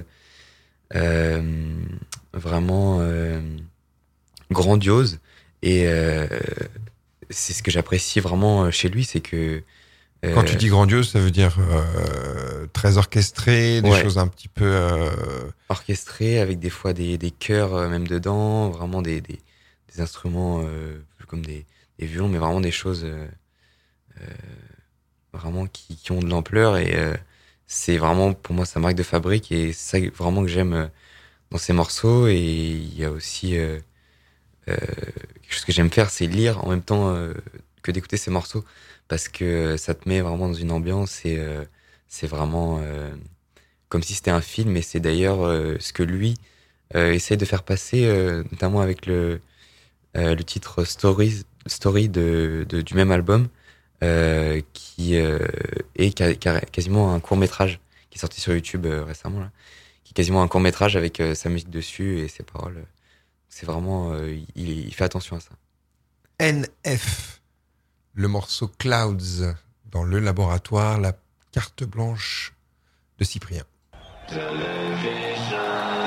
euh, vraiment euh, grandioses. Et euh, c'est ce que j'apprécie vraiment chez lui, c'est que euh, Quand tu dis grandiose, ça veut dire euh, très orchestré, des Ouais. choses un petit peu... Euh... orchestré avec des fois des, des chœurs euh, même dedans, vraiment des, des, des instruments euh, comme des, des violons, mais vraiment des choses euh, euh, vraiment qui, qui ont de l'ampleur et euh, c'est vraiment pour moi sa marque de fabrique et c'est ça vraiment que j'aime euh, dans ces morceaux. Et il y a aussi euh, euh, quelque chose que j'aime faire, c'est lire en même temps euh, que d'écouter ces morceaux parce que ça te met vraiment dans une ambiance et euh, c'est vraiment euh, comme si c'était un film. Et c'est d'ailleurs euh, ce que lui euh, essaie de faire passer, euh, notamment avec le euh, le titre Stories Story de, de du même album, euh, qui euh, est ca- ca- quasiment un court métrage qui est sorti sur YouTube euh, récemment là, qui est quasiment un court métrage avec euh, sa musique dessus et ses paroles. C'est vraiment, euh, il, il fait attention à ça. N F, le morceau Clouds dans le laboratoire, la carte blanche de Cyprien. Television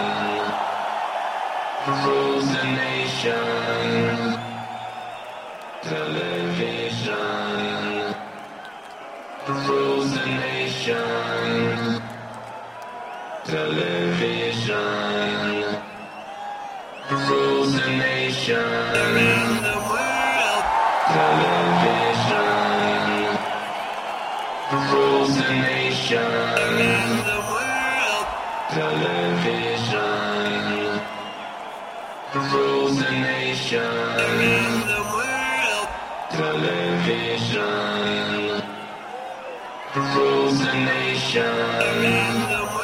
rules the nation. Television rules the nation. Television rules the nation. Around the world. Television rules the nation. Around the world. Television rules the nation. Around the world. Television rules the nation. Around the world.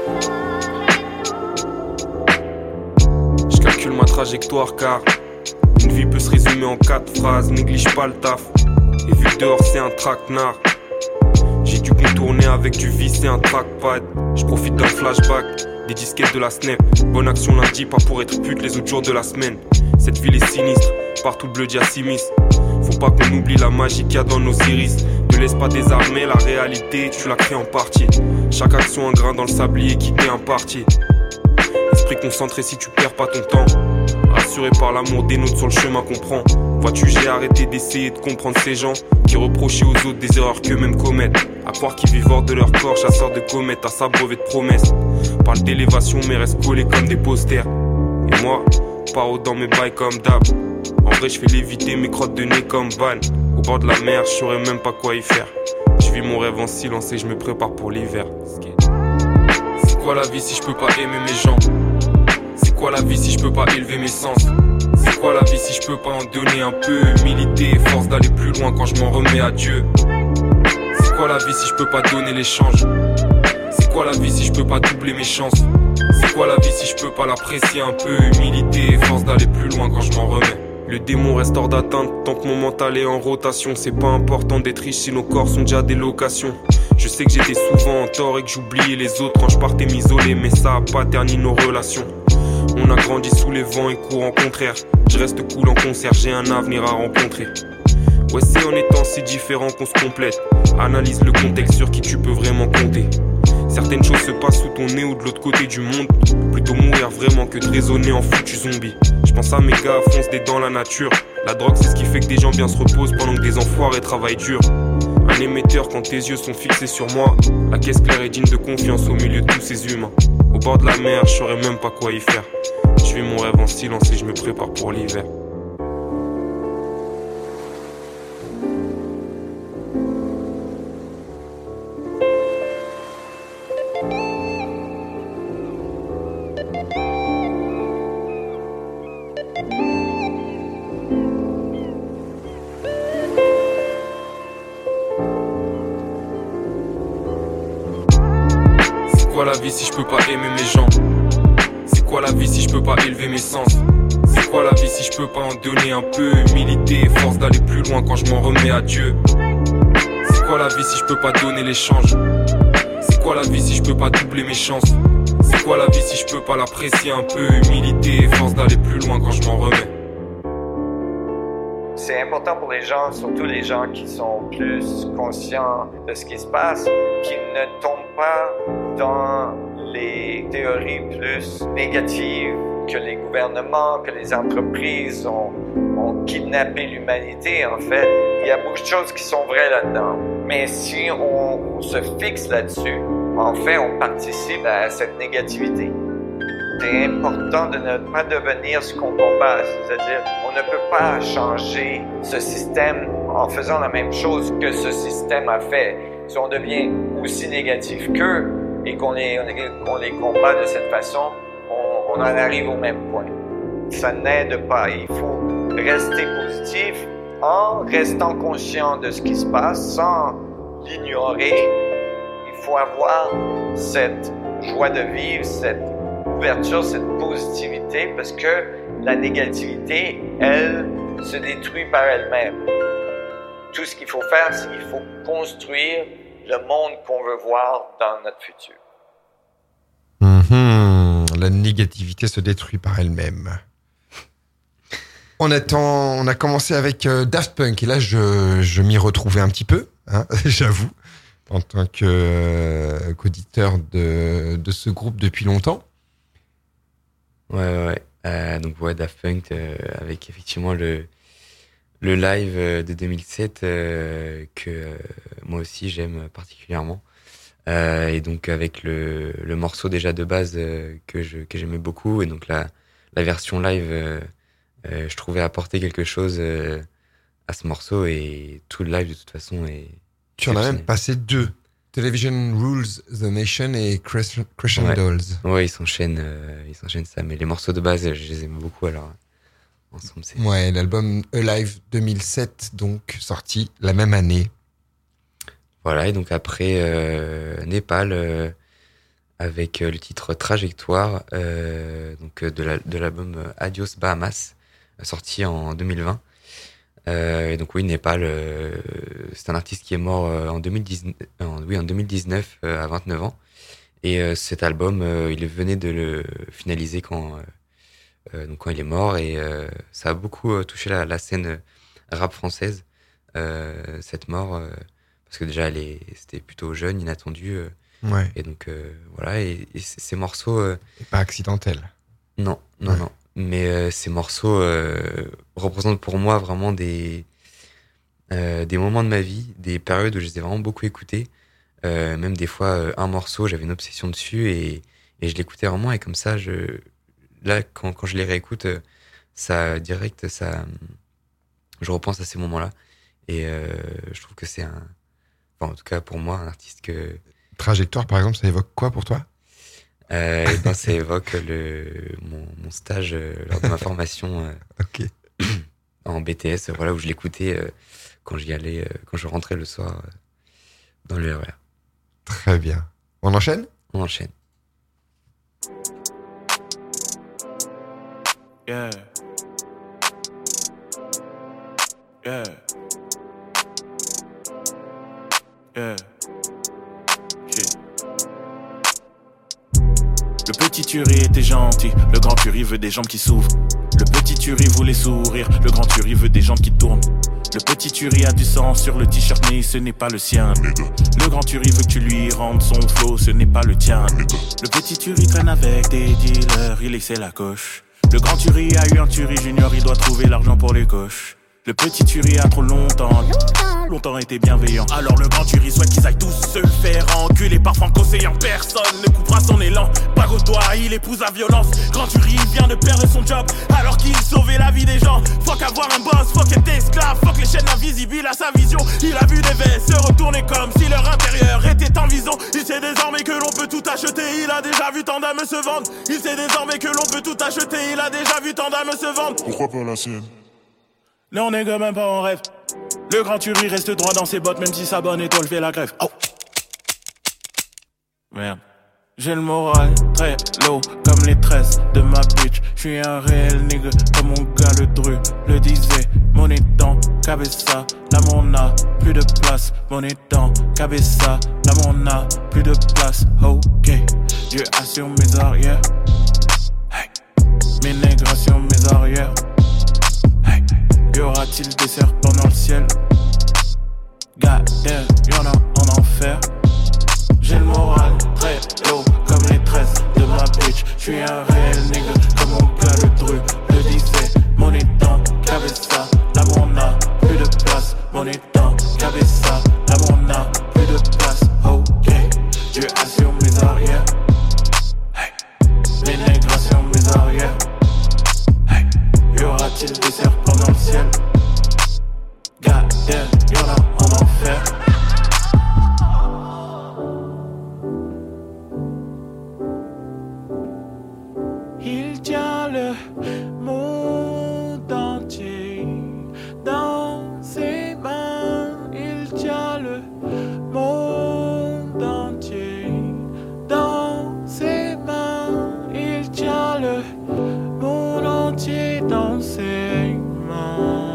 Je calcule ma trajectoire car une vie peut se résumer en quatre phrases. Néglige pas le taf, et vu que dehors c'est un traquenard. J'ai dû contourner avec du vis et un trackpad. Je profite d'un flashback, des disquettes de la Snap. Bonne action lundi, pas pour être pute les autres jours de la semaine. Cette ville est sinistre, partout le bleu dit à Simis. Faut pas qu'on oublie la magie qu'il y a dans nos iris. Ne laisse pas désarmer, la réalité, tu la crées en partie. Chaque action un grain dans le sablier qui t'est imparti. Esprit concentré si tu perds pas ton temps. Rassuré par l'amour des nôtres sur le chemin qu'on prend. Vois-tu, j'ai arrêté d'essayer de comprendre ces gens qui reprochaient aux autres des erreurs qu'eux-mêmes commettent. À croire qu'ils vivent hors de leur corps, chasseurs de comètes, à s'abreuver de promesses. Parle d'élévation mais reste collés comme des posters. Et moi, paro dans mes bails comme d'hab. En vrai je fais léviter mes crottes de nez comme Van. Au bord de la mer, je saurais même pas quoi y faire. Je vis mon rêve en silence et je me prépare pour l'hiver. C'est quoi la vie si je peux pas aimer mes gens? C'est quoi la vie si je peux pas élever mes sens? C'est quoi la vie si je peux pas en donner un peu? Humilité et force d'aller plus loin quand je m'en remets à Dieu. C'est quoi la vie si je peux pas donner l'échange? C'est quoi la vie si je peux pas doubler mes chances? C'est quoi la vie si je peux pas l'apprécier un peu? Humilité et force d'aller plus loin quand je m'en remets. Le démon reste hors d'atteinte tant que mon mental est en rotation. C'est pas important d'être riche si nos corps sont déjà des locations. Je sais que j'étais souvent en tort et que j'oubliais les autres quand je partais m'isoler, mais ça a pas terni nos relations. On a grandi sous les vents et courants contraires. Je reste cool en concert, j'ai un avenir à rencontrer. Ouais, c'est en étant si différent qu'on se complète. Analyse le contexte sur qui tu peux vraiment compter. Certaines choses se passent sous ton nez ou de l'autre côté du monde. Plutôt mourir vraiment que de raisonner en foutu zombie. Je pense à mes gars à foncer dans la nature. La drogue c'est ce qui fait que des gens bien se reposent pendant que des enfoirés travaillent dur. Un émetteur quand tes yeux sont fixés sur moi. La caisse claire est digne de confiance au milieu de tous ces humains. Au bord de la mer, je saurais même pas quoi y faire. Je vis mon rêve en silence et je me prépare pour l'hiver. C'est quoi la vie si je peux pas aimer mes gens? C'est quoi la vie si je peux pas élever mes sens? C'est quoi la vie si je peux pas en donner un peu? Humilité et force d'aller plus loin quand je m'en remets à Dieu. C'est quoi la vie si je peux pas donner l'échange? C'est quoi la vie si je peux pas doubler mes chances? C'est quoi la vie si je peux pas l'apprécier un peu? Humilité et force d'aller plus loin quand je m'en remets. C'est important pour les gens, surtout les gens qui sont plus conscients de ce qui se passe, qui ne tombent pas dans les théories plus négatives que les gouvernements, que les entreprises ont, ont kidnappé l'humanité, en fait. Il y a beaucoup de choses qui sont vraies là-dedans. Mais si on, on se fixe là-dessus, en fait, on participe à cette négativité. C'est important de ne pas devenir ce qu'on combat, c'est-à-dire on ne peut pas changer ce système en faisant la même chose que ce système a fait. Si on devient aussi négatif qu'eux et qu'on les, qu'on les combat de cette façon, on, on en arrive au même point. Ça n'aide pas. Il faut rester positif en restant conscient de ce qui se passe, sans l'ignorer. Il faut avoir cette joie de vivre, cette ouverture, cette positivité, parce que la négativité, elle, se détruit par elle-même. Tout ce qu'il faut faire, c'est qu'il faut construire le monde qu'on veut voir dans notre futur. Mmh, la négativité se détruit par elle-même. On, attend, on a commencé avec euh, Daft Punk, et là, je, je m'y retrouvais un petit peu, hein, j'avoue, en tant que, euh, qu'auditeur de, de ce groupe depuis longtemps. Ouais, ouais, ouais. Euh, donc, ouais, Daft Punk, euh, avec effectivement le, le live de deux mille sept, euh, que euh, moi aussi j'aime particulièrement. Euh, et donc, avec le, le morceau déjà de base euh, que, je, que j'aimais beaucoup, et donc la, la version live, euh, euh, je trouvais apporter quelque chose euh, à ce morceau, et tout le live de toute façon est. Tu en as même passé deux. Television Rules the Nation et Crescendols. Ouais, ouais, ils s'enchaînent, euh, ils s'enchaînent ça. Mais les morceaux de base, je les aime beaucoup. Alors, ensemble, c'est. Ouais, l'album Alive deux mille sept, donc sorti la même année. Voilà, et donc après euh, Népal, euh, avec euh, le titre Trajectoire, euh, donc euh, de, la, de l'album Adios Bahamas, sorti en deux mille vingt. Euh, et donc oui, Népal, euh, c'est un artiste qui est mort euh, en, deux mille dix-neuf, en, oui, en deux mille dix-neuf euh, à vingt-neuf ans. Et euh, cet album, euh, il venait de le finaliser quand, euh, donc quand il est mort. Et euh, ça a beaucoup euh, touché la, la scène rap française, euh, cette mort, euh, parce que déjà, elle est, c'était plutôt jeune, inattendu. Euh, ouais. Et donc euh, voilà, et, et ces morceaux... Euh, et pas accidentel. Non, non, ouais. non. Mais euh, ces morceaux euh, représentent pour moi vraiment des, euh, des moments de ma vie, des périodes où je les ai vraiment beaucoup écoutés. Euh, même des fois, euh, un morceau, j'avais une obsession dessus et, et je l'écoutais vraiment. Et comme ça, je, là, quand, quand je les réécoute, ça, direct, ça, je repense à ces moments-là. Et euh, je trouve que c'est un, enfin, en tout cas pour moi, un artiste que... Trajectoire, par exemple, ça évoque quoi pour toi? Euh, et ben, ça évoque le, mon, mon stage euh, lors de ma formation euh, okay. en B T S, voilà, où je l'écoutais euh, quand j'y allais, euh, quand je rentrais le soir euh, dans le R E R. Très bien. On enchaîne? On enchaîne. Yeah. Yeah. Yeah. Shit. Le petit Turi était gentil, le grand Turi veut des jambes qui s'ouvrent. Le petit Turi voulait sourire, le grand Turi veut des jambes qui tournent. Le petit Turi a du sang sur le t-shirt mais ce n'est pas le sien. Le grand Turi veut que tu lui rendes son flow, ce n'est pas le tien. Le petit Turi traîne avec des dealers, il essaie la coche. Le grand Turi a eu un Turi junior, il doit trouver l'argent pour les coches. Le petit Turi a trop longtemps, longtemps, longtemps été bienveillant. Alors le grand Turi souhaite qu'ils aillent tous se faire enculer par Franco Séant. Personne ne coupera son élan, bague au doigt, il épouse la violence. Grand Turi vient de perdre son job alors qu'il sauvait la vie des gens. Fuck avoir un boss, fuck être esclave, fuck les chaînes invisibles, il a sa vision. Il a vu des vestes se retourner comme si leur intérieur était en vision. Il sait désormais que l'on peut tout acheter, il a déjà vu tant d'âmes se vendre. Il sait désormais que l'on peut tout acheter, il a déjà vu tant d'âmes se vendre. Pourquoi pas la sienne? Là on est quand même pas en rêve. Le grand Turi reste droit dans ses bottes même si sa bonne étoile fait la grève. Oh. Merde. J'ai le moral très low comme les tresses de ma bitch. J'suis un réel nigga comme mon gars le Dru le disait. Mon étang, cabessa, là mon a plus de place. Mon étang, cabessa, là mon a plus de place. Ok, Dieu assure mes arrières. Hey. Mes négras sur mes arrières. Hey. Y aura-t-il des serpents dans le ciel? God damn, y'en a en enfer. J'ai le moral très low comme les tresses de ma bitch. J'suis un réel nigga comme mon gars le Dru le disait. Mon étang, cabessa, là mon a plus de place. Mon étang, cabessa, là mon a plus de place. Ok, Dieu assure mes arrières. Hey. Les négras sur mes arrières. Hey. Y aura-t-il des serpents dans le ciel? God damn, y'en a en enfer. Il tient le monde entier dans ses mains. Il tient le monde entier dans ses mains. Il tient le monde entier dans ses mains.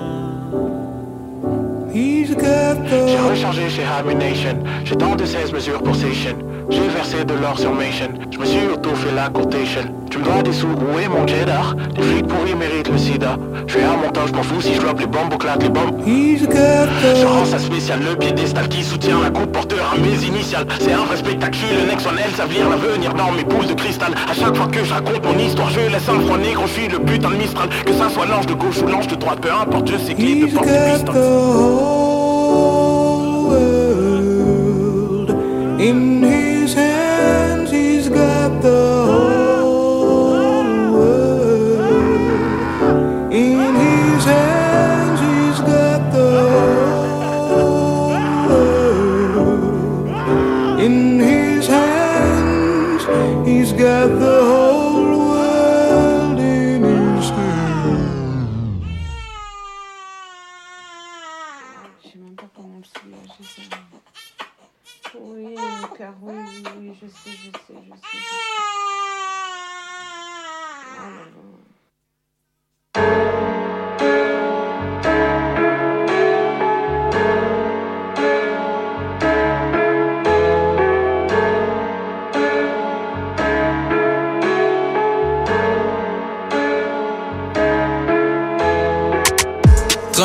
J'ai rechargé chez Hibernation. J'ai tant de seize mesures pour Station. J'ai versé de l'or sur Mation. Je me suis auto-fait la quotation. Tu me dois des sous, où est mon Jeddah? Les flics pourris méritent le sida. Je fais un montage, je m'en fous si je drop les bombes, claque les bombes. Je rends ça spécial, le piédestal qui soutient la coupe porteur à mes initiales. C'est un vrai spectacle, je suis le next one, elle, ça veut dire l'avenir dans mes poules de cristal. À chaque fois que je raconte mon histoire, je laisse un froid négro, je suis le putain de Mistral. Que ça soit l'ange de gauche ou l'ange de droite, peu importe, je sais qui te porte des pistons. In his hands he's got the whole world. In his hands he's got the whole world. In his hands he's got the whole world in his hands. Je sais même pas comment le soulager ça. Oui, car oui, oui, oui, je sais, je sais, je sais.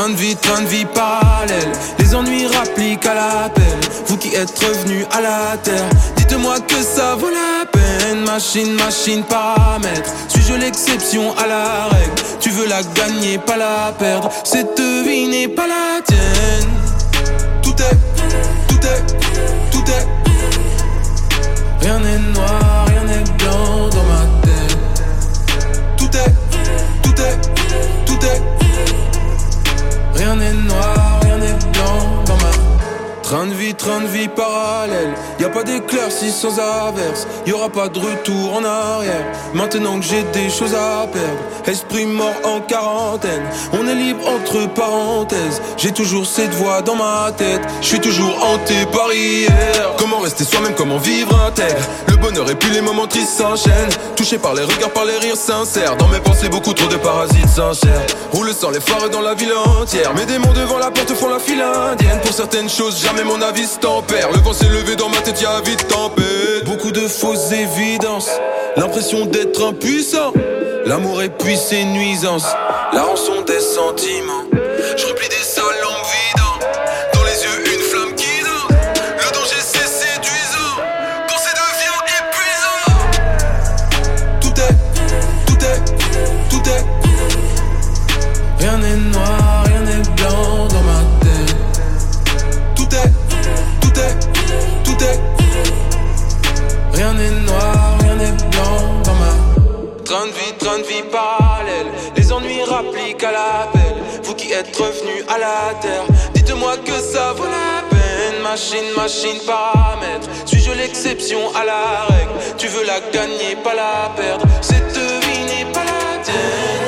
Train de vie, train de vie parallèle. Les ennuis rappliquent à l'appel. Vous qui êtes revenus à la terre, dites-moi que ça vaut la peine. Machine, machine, paramètre. Suis-je l'exception à la règle? Tu veux la gagner, pas la perdre. Cette vie n'est pas la tienne. Tout est, tout est, tout est. Rien n'est noir, rien n'est blanc dans ma tête. Tout est, tout est, tout est. Rien n'est noir, rien n'est blanc dans ma train de vie, train de vie parallèle. Y'a pas d'éclaircie sans averse. Y'aura pas de retour en arrière. Maintenant que j'ai des choses à perdre. Esprit mort en quarantaine. On est libre entre parenthèses. J'ai toujours cette voix dans ma tête. Je suis toujours hanté par hier. Comment rester soi-même, comment vivre intègre. Le bonheur et puis les moments tristes s'enchaînent. Touché par les regards, par les rires sincères. Dans mes pensées beaucoup trop de parasites sincères. Roule sans les phares dans la ville entière. Mes démons devant la porte font la file indienne. Pour certaines choses jamais mais mon avis se tempère. Le vent s'est levé dans ma tête, y'a vite tempête. Beaucoup de fausses évidences. L'impression d'être impuissant. L'amour et puis ses nuisances. La rançon des sentiments. Je replie des salles longues vidantes. Dans les yeux une flamme qui danse. Le danger c'est séduisant. Penser devient épuisant. Tout est, tout est, tout est. Rien n'est noir, rien n'est blanc dans ma tête. Tout est, tout est, tout est. Rien n'est noir, rien n'est blanc dans ma train de vie, train de vie parallèle. Les ennuis rappliquent à l'appel. Vous qui êtes revenus à la terre, dites-moi que ça vaut la peine. Machine, machine, paramètre. Suis-je l'exception à la règle? Tu veux la gagner, pas la perdre. Cette vie n'est pas la tienne.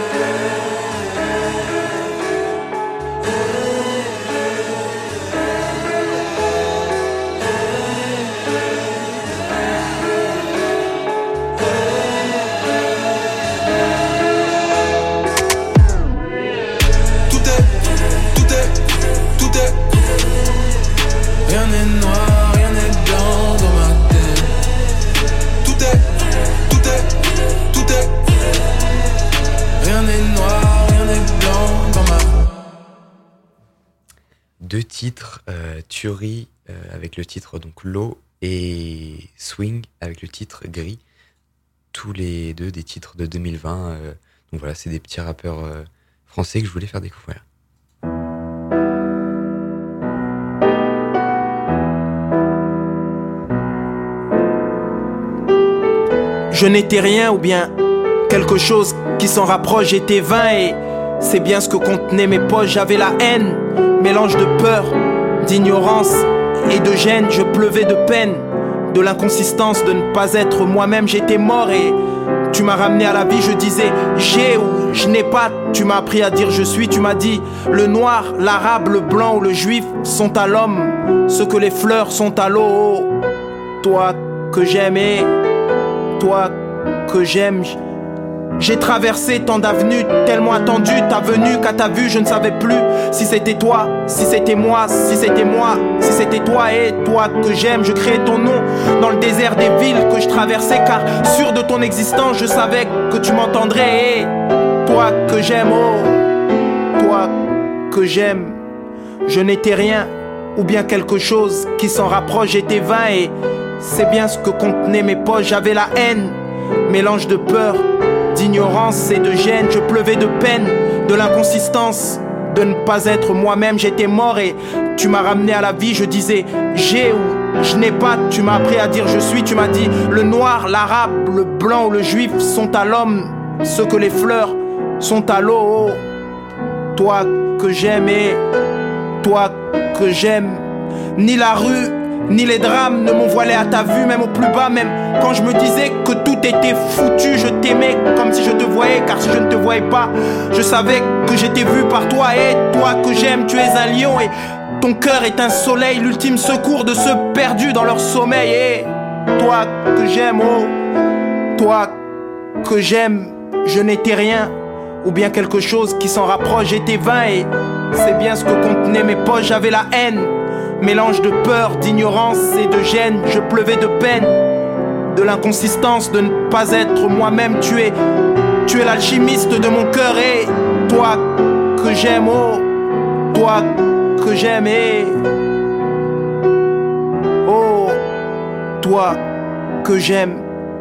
Rien n'est noir, rien n'est blanc dans ma tête. Tout est, tout est, tout est. Rien n'est noir, rien n'est blanc dans ma. Deux titres, euh, Thuerie euh, avec le titre donc L'eau et Swing avec le titre Gris. Tous les deux des titres de deux mille vingt. Euh, donc voilà, c'est des petits rappeurs euh, français que je voulais faire découvrir. Je n'étais rien ou bien quelque chose qui s'en rapproche, j'étais vain et c'est bien ce que contenaient mes poches. J'avais la haine, mélange de peur, d'ignorance et de gêne. Je pleuvais de peine, de l'inconsistance de ne pas être moi-même. J'étais mort et tu m'as ramené à la vie. Je disais j'ai ou je n'ai pas. Tu m'as appris à dire je suis. Tu m'as dit le noir, l'arabe, le blanc ou le juif sont à l'homme ce que les fleurs sont à l'eau. Toi que j'aimais, toi que j'aime. J'ai traversé tant d'avenues, tellement attendu ta venue qu'à ta vue je ne savais plus si c'était toi, si c'était moi, si c'était moi, si c'était toi et toi que j'aime. Je créais ton nom dans le désert des villes que je traversais car sûr de ton existence je savais que tu m'entendrais. Et toi que j'aime, oh, toi que j'aime. Je n'étais rien ou bien quelque chose qui s'en rapproche, j'étais vain et c'est bien ce que contenaient mes poches. J'avais la haine, mélange de peur, d'ignorance et de gêne. Je pleuvais de peine, de l'inconsistance de ne pas être moi-même. J'étais mort et tu m'as ramené à la vie. Je disais j'ai ou je n'ai pas. Tu m'as appris à dire je suis. Tu m'as dit le noir, l'arabe, le blanc ou le juif sont à l'homme ce que les fleurs sont à l'eau. Toi que j'aime et toi que j'aime. Ni la rue ni les drames ne m'ont voilé à ta vue, même au plus bas, même quand je me disais que tout était foutu. Je t'aimais comme si je te voyais, car si je ne te voyais pas, je savais que j'étais vu par toi. Et toi que j'aime, tu es un lion et ton cœur est un soleil, l'ultime secours de ceux perdus dans leur sommeil. Et toi que j'aime, oh, toi que j'aime, je n'étais rien ou bien quelque chose qui s'en rapproche, j'étais vain et c'est bien ce que contenaient mes poches. J'avais la haine, mélange de peur, d'ignorance et de gêne. Je pleuvais de peine, de l'inconsistance de ne pas être moi-même. Tu es, tu es l'alchimiste de mon cœur et toi que j'aime, oh, toi que j'aime et oh, toi que j'aime.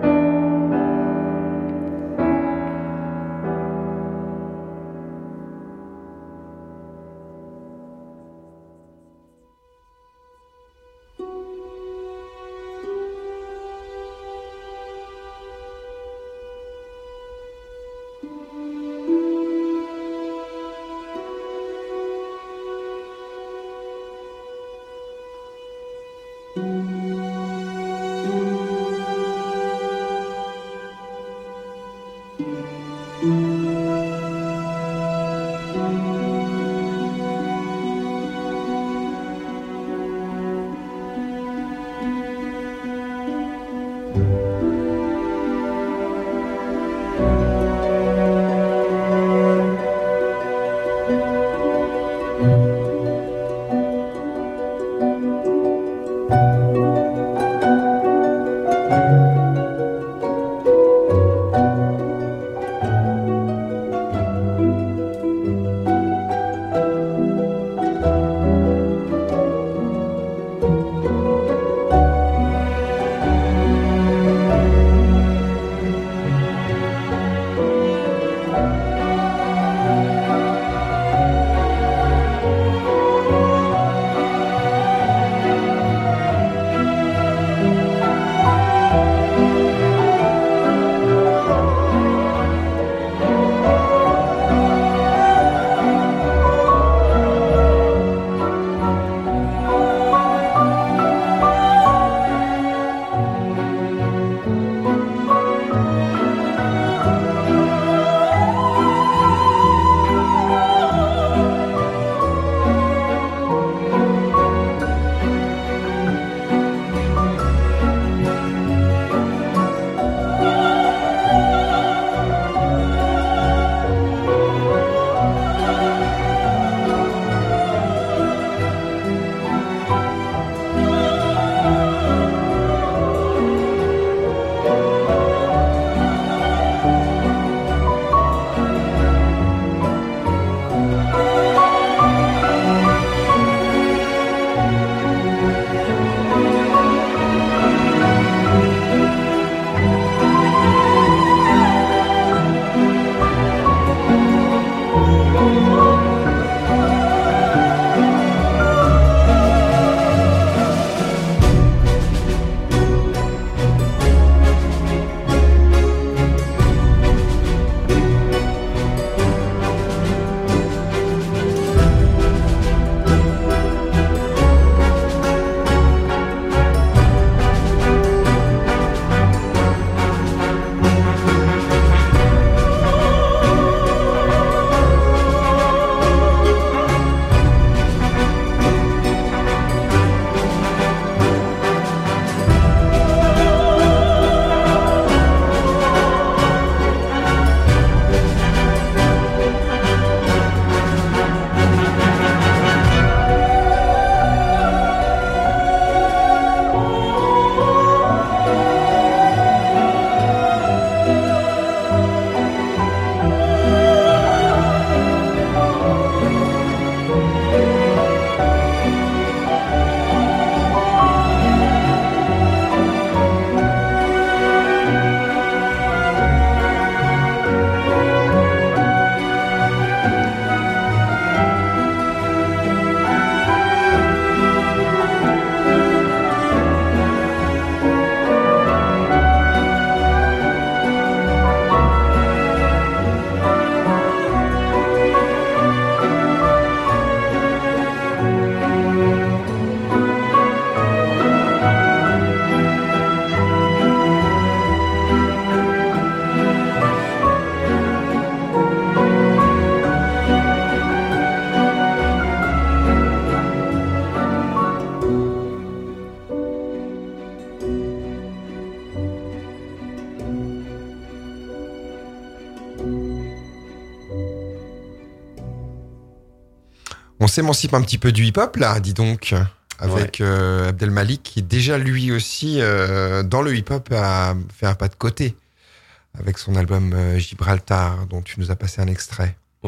On s'émancipe un petit peu du hip-hop là, dis donc, avec ouais. euh, Abdel Malik qui déjà lui aussi euh, dans le hip-hop a fait un pas de côté avec son album euh, Gibraltar dont tu nous as passé un extrait. Ouais ouais,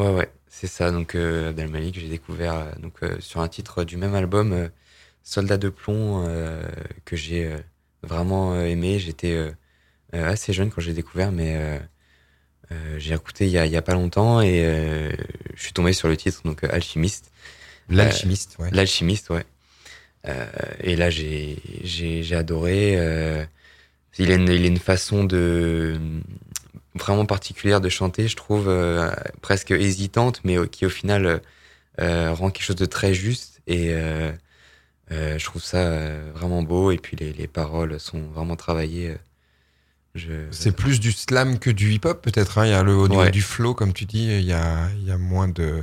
C'est ça, donc euh, Abdel Malik, j'ai découvert euh, donc, euh, sur un titre du même album, euh, Soldat de plomb, euh, que j'ai euh, vraiment euh, aimé. J'étais euh, euh, assez jeune quand j'ai découvert, mais euh, euh, j'ai écouté il y a, il y a pas longtemps et euh, je suis tombé sur le titre, donc euh, Alchimiste. L'Alchimiste, euh, ouais. L'Alchimiste, ouais. Euh, et là, j'ai, j'ai, j'ai adoré. Euh, il, a une, il a une façon de vraiment particulière de chanter, je trouve, euh, presque hésitante, mais qui au final euh, rend quelque chose de très juste. Et euh, euh, je trouve ça euh, vraiment beau. Et puis les, les paroles sont vraiment travaillées. Je... C'est plus du slam que du hip-hop, peut-être. Hein. Il y a le, au niveau Ouais. du flow, comme tu dis, il y a, il y a moins de,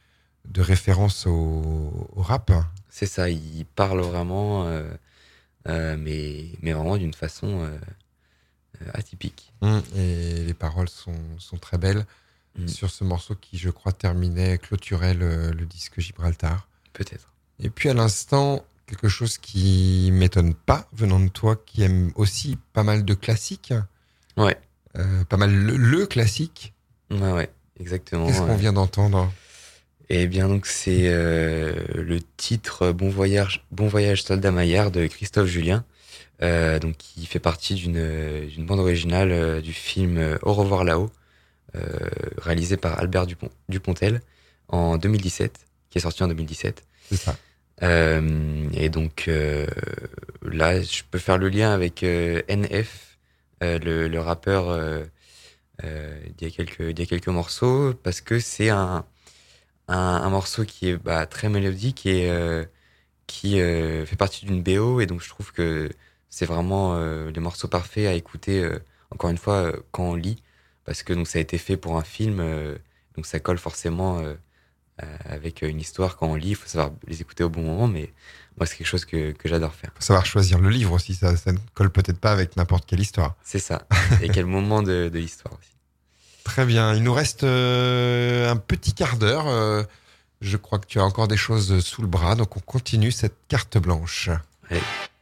de références au, au rap. C'est ça, il parle vraiment, euh, euh, mais, mais vraiment d'une façon euh, euh, atypique. Mmh, et les paroles sont, sont très belles mmh. sur ce morceau qui, je crois, terminait, clôturait le, le disque Gibraltar. Peut-être. Et puis à l'instant, quelque chose qui m'étonne pas venant de toi, qui aime aussi pas mal de classiques. Ouais. Euh, pas mal le, le classique. Ouais, ouais, exactement. Qu'est-ce qu'on ouais. vient d'entendre ? Eh bien, donc, c'est euh, le titre Bon Voyage, Bon Voyage Soldat Maillard de Christophe Julien, euh, donc, qui fait partie d'une, d'une bande originale euh, du film euh, Au revoir là-haut, euh, réalisé par Albert Dupont, Dupontel en deux mille dix-sept, qui est sorti en deux mille dix-sept. C'est ça. Euh, et donc, euh, là, je peux faire le lien avec euh, N F, euh, le, le rappeur euh, euh, d'il y a quelques, d'il y a quelques morceaux, parce que c'est un. Un, un morceau qui est bah, très mélodique et euh, qui euh, fait partie d'une B O, et donc je trouve que c'est vraiment euh, les morceaux parfaits à écouter euh, encore une fois euh, quand on lit, parce que donc ça a été fait pour un film, euh, donc ça colle forcément euh, avec une histoire. Quand on lit, il faut savoir les écouter au bon moment, mais moi c'est quelque chose que, que j'adore faire. Il faut savoir choisir le livre aussi, ça, ça ne colle peut-être pas avec n'importe quelle histoire. C'est ça, et quel moment de, de l'histoire aussi. Très bien, il nous reste euh, un petit quart d'heure. Euh, je crois que tu as encore des choses sous le bras, donc on continue cette carte blanche. Allez.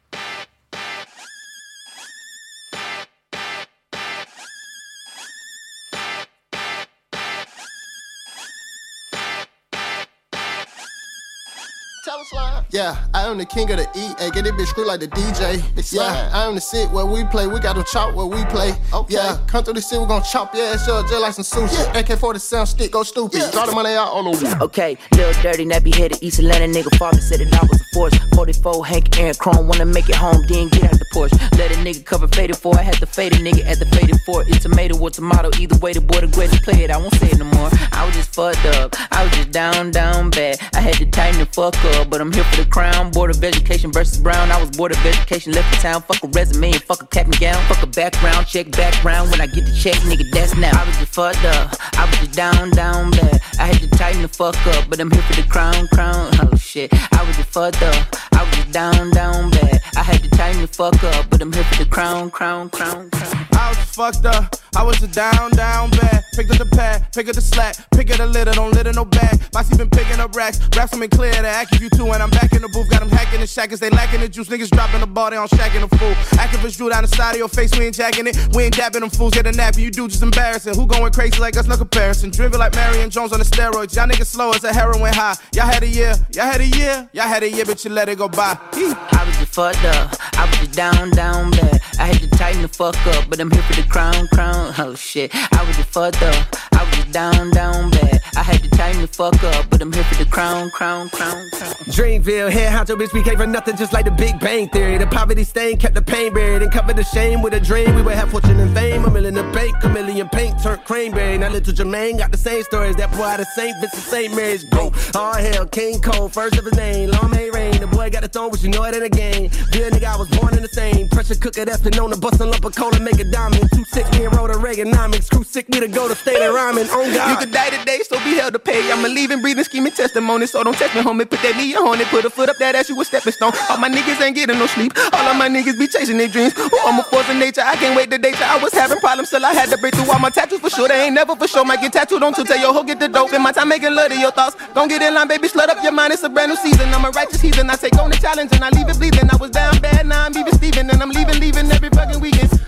Yeah, I am the king of the E. Hey, get this bitch screw like the D J. Yeah, I am the sit where we play. We got to chop where we play. Okay. Yeah, come through the city, we gon' chop your ass up just like some sushi. Yeah. A K forty-seven stick, go stupid. Yeah. Draw the money out all over. Okay, little dirty, nappy headed East Atlanta nigga. Father said it I was a force. forty-four, Hank Aaron Chrome, wanna make it home, then get out the Porsche. Let a nigga cover faded for. I had to fade a nigga at the faded for. It's tomato or tomato, either way the boy the greatest play it. I won't say it no more. I was just fucked up. I was just down, down bad. I had to tighten the fuck up, but I'm here for the crown. Board of Education versus Brown. I was bored of education, left the town. Fuck a resume and fuck a cap and gown. Fuck a background, check background. When I get the check, nigga, that's now. I was just fucked up. I was just down, down bad. I had to tighten the fuck up, but I'm here for the crown, crown. Oh shit. I was just fucked up. I was just down, down bad. I had to tighten the fuck up, but I'm here for the crown, crown, crown, crown. I was just fucked up. I was just down, down bad. Pick up the pad, pick up the slack, pick up the litter, don't litter no bag. Bossy been picking up racks, raps them in clear to act you two, and I'm back in the booth. Got them hacking the shackers, they lacking the juice. Niggas dropping the ball, they on shacking the fool. Activists drew down the side of your face, we ain't jacking it. We ain't dapping them fools, get a nap, you do just embarrassing. Who going crazy like us, no comparison. Driven like Marion Jones on the steroids. Y'all niggas slow as a heroin high. Y'all had a year, y'all had a year, y'all had a year, but you let it go by. I was just fucked up. I was just down, down bad. I had to tighten the fuck up, but I'm here for the crown, crown. Oh shit. I was just fucked up. I was just down, down bad. I had to tighten the fuck up, but I'm here for the crown, crown, crown, crown. Dreamville, head honcho, bitch, we came for nothing just like the Big Bang Theory. The poverty stain kept the pain buried and covered the shame with a dream. We would have fortune and fame, a million in the bank, a million paint turned cranberry. Now little Jermaine got the same stories. That boy out of Saint Vincent, Saint Mary's go. All hell, King Cole, first of his name, long may rain. The boy got a throne, but you know it ain't a game. Good nigga, I was born in the same. Pressure cooker that's been known to bust a lump of coal and make a diamond. Two six, me and Rhoda Reaganomics. Screw sick, me to go to state of rhyming. On God. You could die today, so be held to pay. I'm a leaving, breathing, scheming testimony. So don't test me, homie. Put that knee on it. Put a foot up that ass, you a stepping stone. All my niggas ain't getting no sleep. All of my niggas be chasing their dreams. Ooh, I'm a force of nature. I can't wait the day till I was having problems till I had to break through all my tattoos for sure. They ain't never for sure. Might get tattooed on to tell your hoe get the dope. In my time making love to your thoughts. Don't get in line, baby. Slut up your mind. It's a brand new season. I'm a righteous heathen. I take on the challenge and I leave it bleeding. I was down bad, now I'm even Steven. And I'm leaving, leaving every fucking weekend. Oh.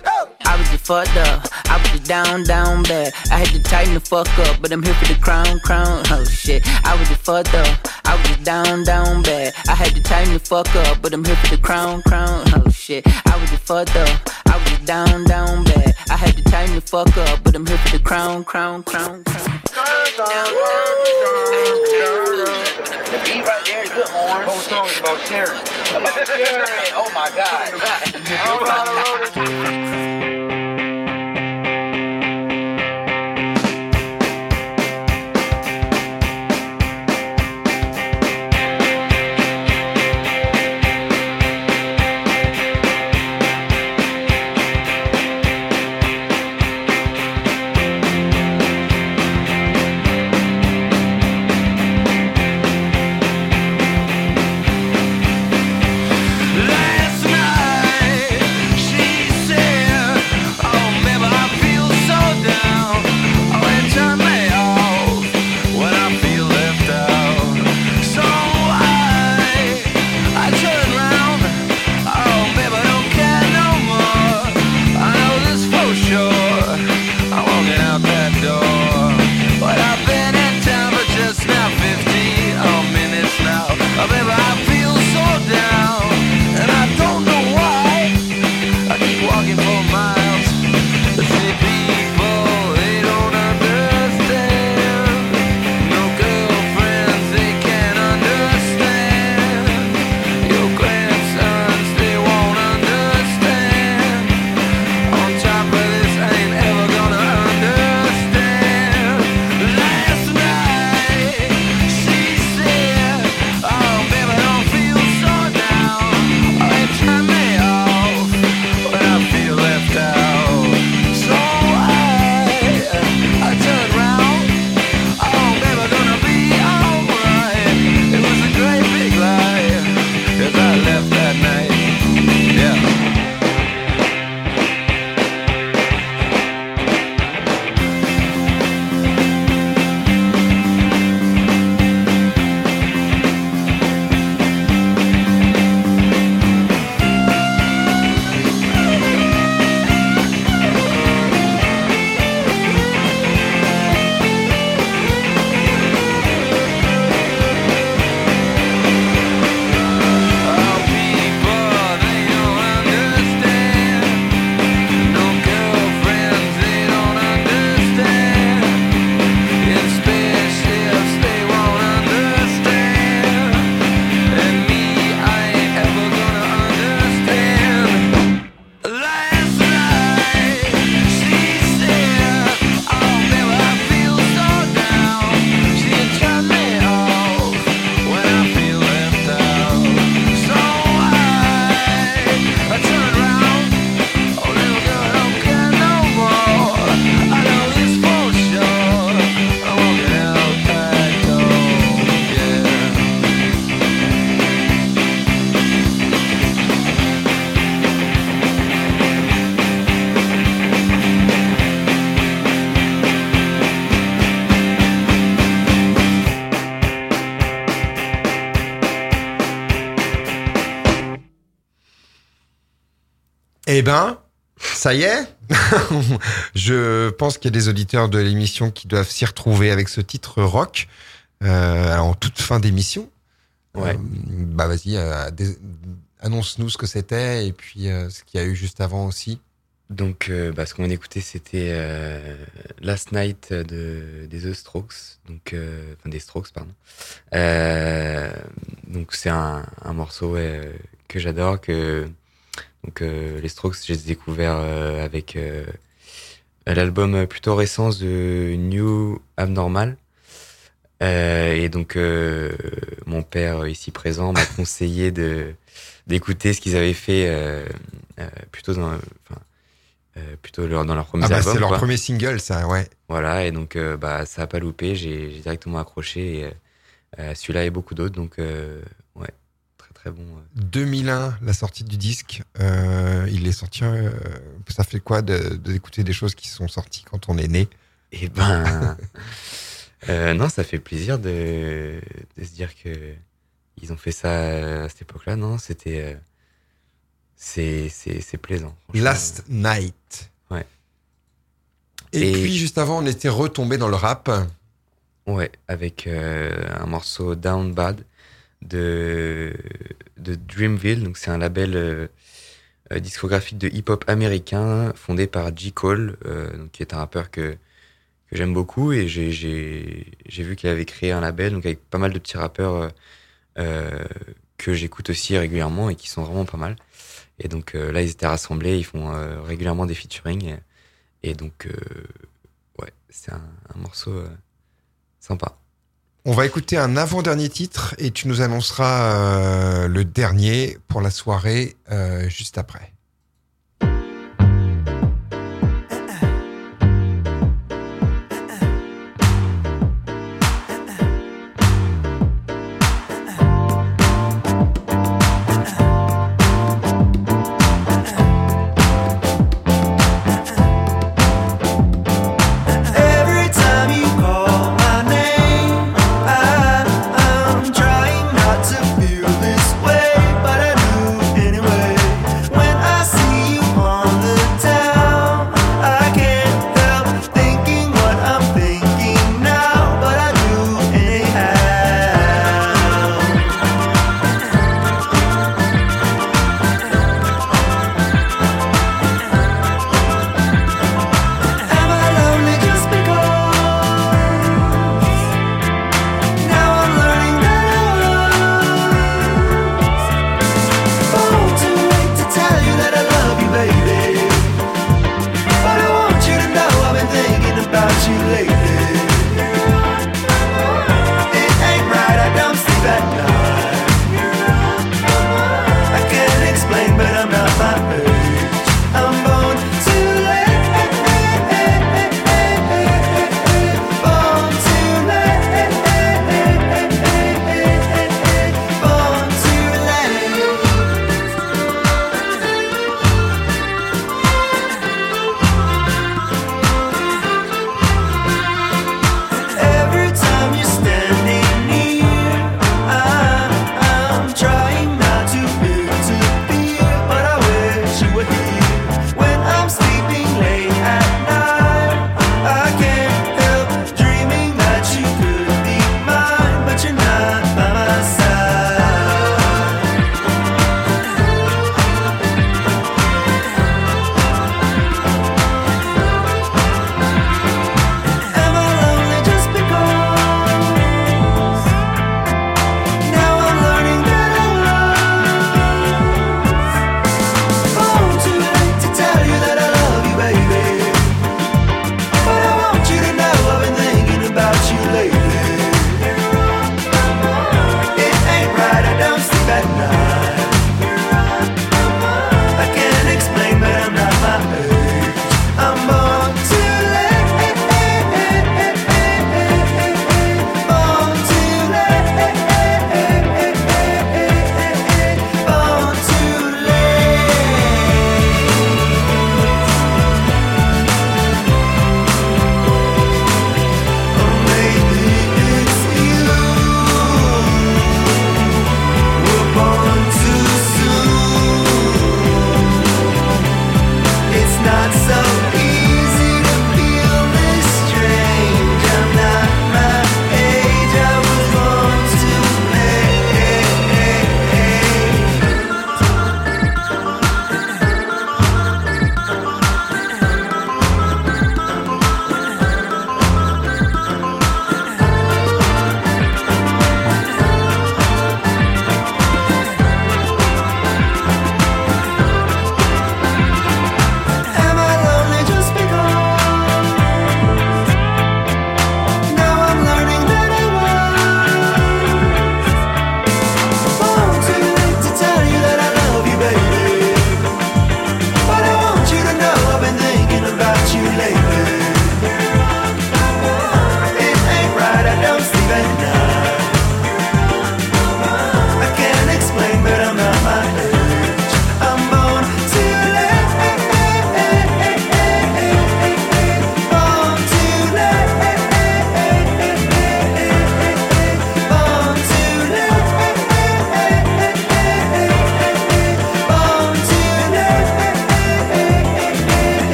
I was just fucked up. I was just down, down bad. I had to tighten the fuck up, but I'm here for the crown, crown. Oh shit. I was just fucked up. I was just down, down bad. I had to tighten the fuck up, but I'm here for the crown, crown. Oh shit. I was just fucked up. I was just down, down bad. I had to tighten the fuck up, but I'm here for the crown, crown, crown, crown. The beat right there is good, Horn. The whole song is about sharing. About sharing. Oh my God. Eh ben, ça y est. Je pense qu'il y a des auditeurs de l'émission qui doivent s'y retrouver avec ce titre rock. Euh, alors, en toute fin d'émission. Ouais. Euh, bah, vas-y, euh, dé- annonce-nous ce que c'était et puis euh, ce qu'il y a eu juste avant aussi. Donc, euh, bah, ce qu'on vient d'écouter, c'était euh, Last Night de, des The Strokes, donc, euh, enfin des Strokes, pardon. Euh, donc, c'est un, un morceau ouais, que j'adore, que donc euh, les Strokes, j'ai découvert euh, avec euh, l'album plutôt récent de New Abnormal. Euh, et donc, euh, mon père ici présent m'a conseillé de d'écouter ce qu'ils avaient fait euh, euh, plutôt dans, enfin, euh, plutôt leur, dans leur premier ah bah, album. C'est leur quoi. premier single, ça, ouais. Voilà, et donc euh, bah ça a pas loupé, j'ai, j'ai directement accroché. Et, euh, celui-là et beaucoup d'autres, donc euh, ouais, très très bon. Euh. deux mille un, la sortie du disque. Euh, il est sorti. Euh, ça fait quoi de, d'écouter des choses qui sont sorties quand on est né? Et ben. Euh, non, ça fait plaisir de, de se dire que ils ont fait ça à cette époque-là. Non, c'était, euh, c'est, c'est, c'est plaisant. Last Night. Et, et puis juste avant, on était retombé dans le rap. Ouais, avec euh, un morceau Down Bad de, de Dreamville. Donc c'est un label euh, euh, discographique de hip-hop américain fondé par J. Cole, euh, donc, qui est un rappeur que, que j'aime beaucoup. Et j'ai, j'ai, j'ai vu qu'il avait créé un label donc avec pas mal de petits rappeurs euh, euh, que j'écoute aussi régulièrement et qui sont vraiment pas mal. Et donc euh, là, ils étaient rassemblés, ils font euh, régulièrement des featuring. Et, et donc, euh, ouais, c'est un, un morceau... Euh, sympa. On va écouter un avant-dernier titre et tu nous annonceras euh, le dernier pour la soirée euh, juste après. When I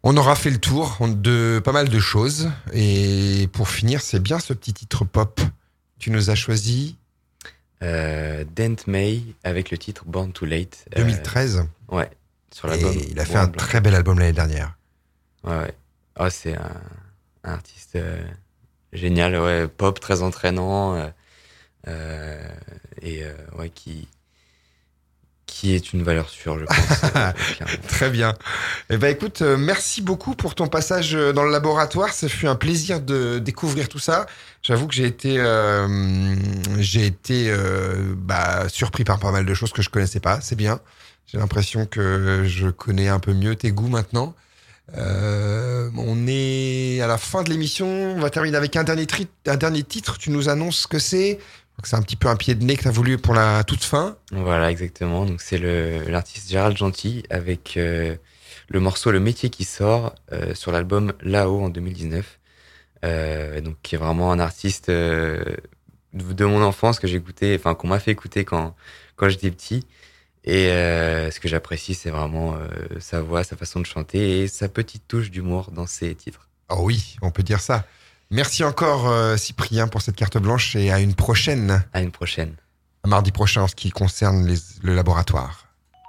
On aura fait le tour de pas mal de choses. Et pour finir, c'est bien ce petit titre pop. Tu nous as choisi euh, Dent May avec le titre Born Too Late. deux mille treize Euh, ouais, sur l'album. Et il a fait un Blanc. Très bel album l'année dernière. Ouais, ouais. Oh, c'est un, un artiste euh, génial, ouais, pop, très entraînant. Euh, euh, et euh, ouais, qui... qui est une valeur sûre, je pense. euh, Très bien. Eh ben, écoute, euh, merci beaucoup pour ton passage dans le laboratoire. Ça fut un plaisir de découvrir tout ça. J'avoue que j'ai été, euh, j'ai été euh, bah, surpris par pas mal de choses que je connaissais pas. C'est bien. J'ai l'impression que je connais un peu mieux tes goûts maintenant. Euh, on est à la fin de l'émission. On va terminer avec un dernier, tri- un dernier titre. Tu nous annonces ce que c'est. Donc c'est un petit peu un pied de nez que tu as voulu pour la toute fin. Voilà, exactement. Donc c'est le, l'artiste Gérald Gentil avec euh, le morceau Le Métier qui sort euh, sur l'album Là-haut en deux mille dix-neuf. Euh, donc qui est vraiment un artiste euh, de, de mon enfance que j'écoutais, enfin qu'on m'a fait écouter quand quand j'étais petit. Et euh, ce que j'apprécie, c'est vraiment euh, sa voix, sa façon de chanter et sa petite touche d'humour dans ses titres. Oh oui, on peut dire ça. Merci encore euh, Cyprien pour cette carte blanche et à une prochaine. À une prochaine. À mardi prochain en ce qui concerne les, le laboratoire.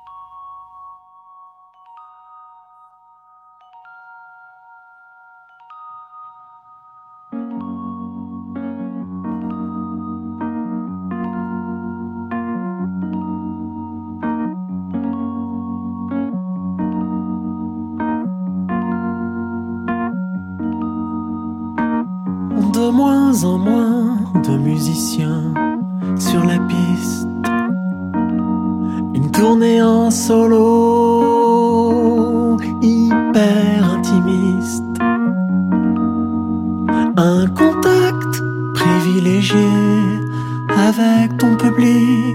De moins en moins de musiciens sur la piste. Une tournée en solo, hyper intimiste. Un contact privilégié avec ton public.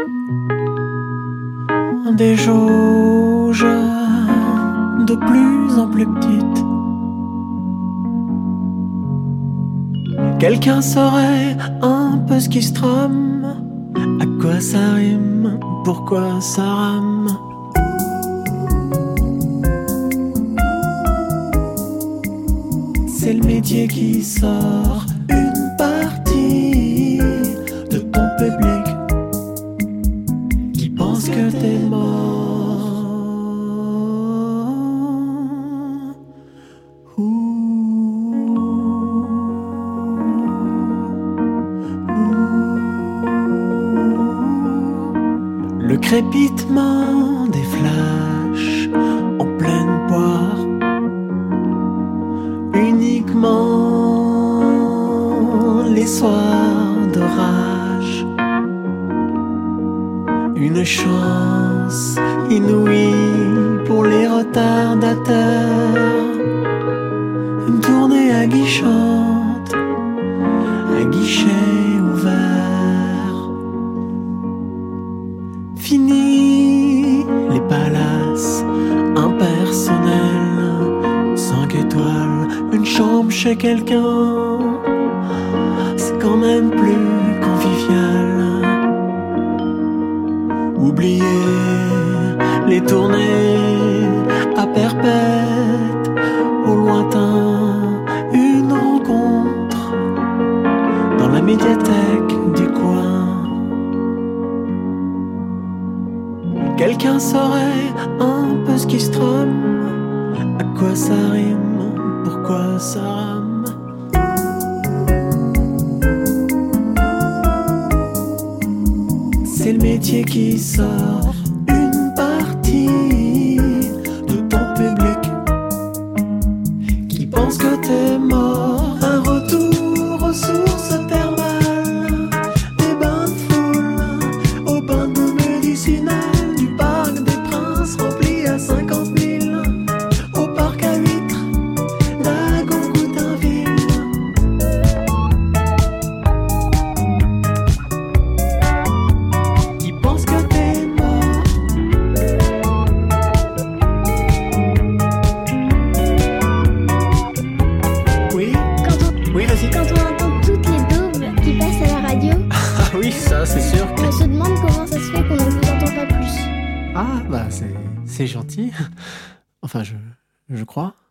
Des jauges de plus en plus petites. Quelqu'un saurait un peu ce qui se trame. À quoi ça rime, pourquoi ça rame. C'est le métier qui sort une partie de ton public qui pense que t'es mort. Le crépitement des flashs en pleine poire, uniquement les soirs de rage. Une chance inouïe pour les retardataires. Une tournée aguichante, à guichet ouvert. Fini les palaces impersonnels, cinq étoiles, une chambre chez quelqu'un, c'est quand même plus convivial. Oubliez les tournées à perpète, au lointain, une rencontre dans la médiathèque du coin. Quelqu'un saurait un peu ce qui se trame. À quoi ça rime, pourquoi ça rame. C'est le métier qui sort une partie de ton public qui pense que t'es mort. Un retour aux sources thermales, des bains de foule au bain de médicinal. Rempli à cinquante mille, au parc à huîtres, la Goncoutainville. Qui pense que t'es mort. Oui, quand on, oui, vas-y. Quand on entend toutes les daubes qui passent à la radio, Ah oui, ça c'est sûr. on se demande comment ça se fait qu'on ne vous entend pas plus. Ah bah c'est, c'est gentil. Enfin je, je crois.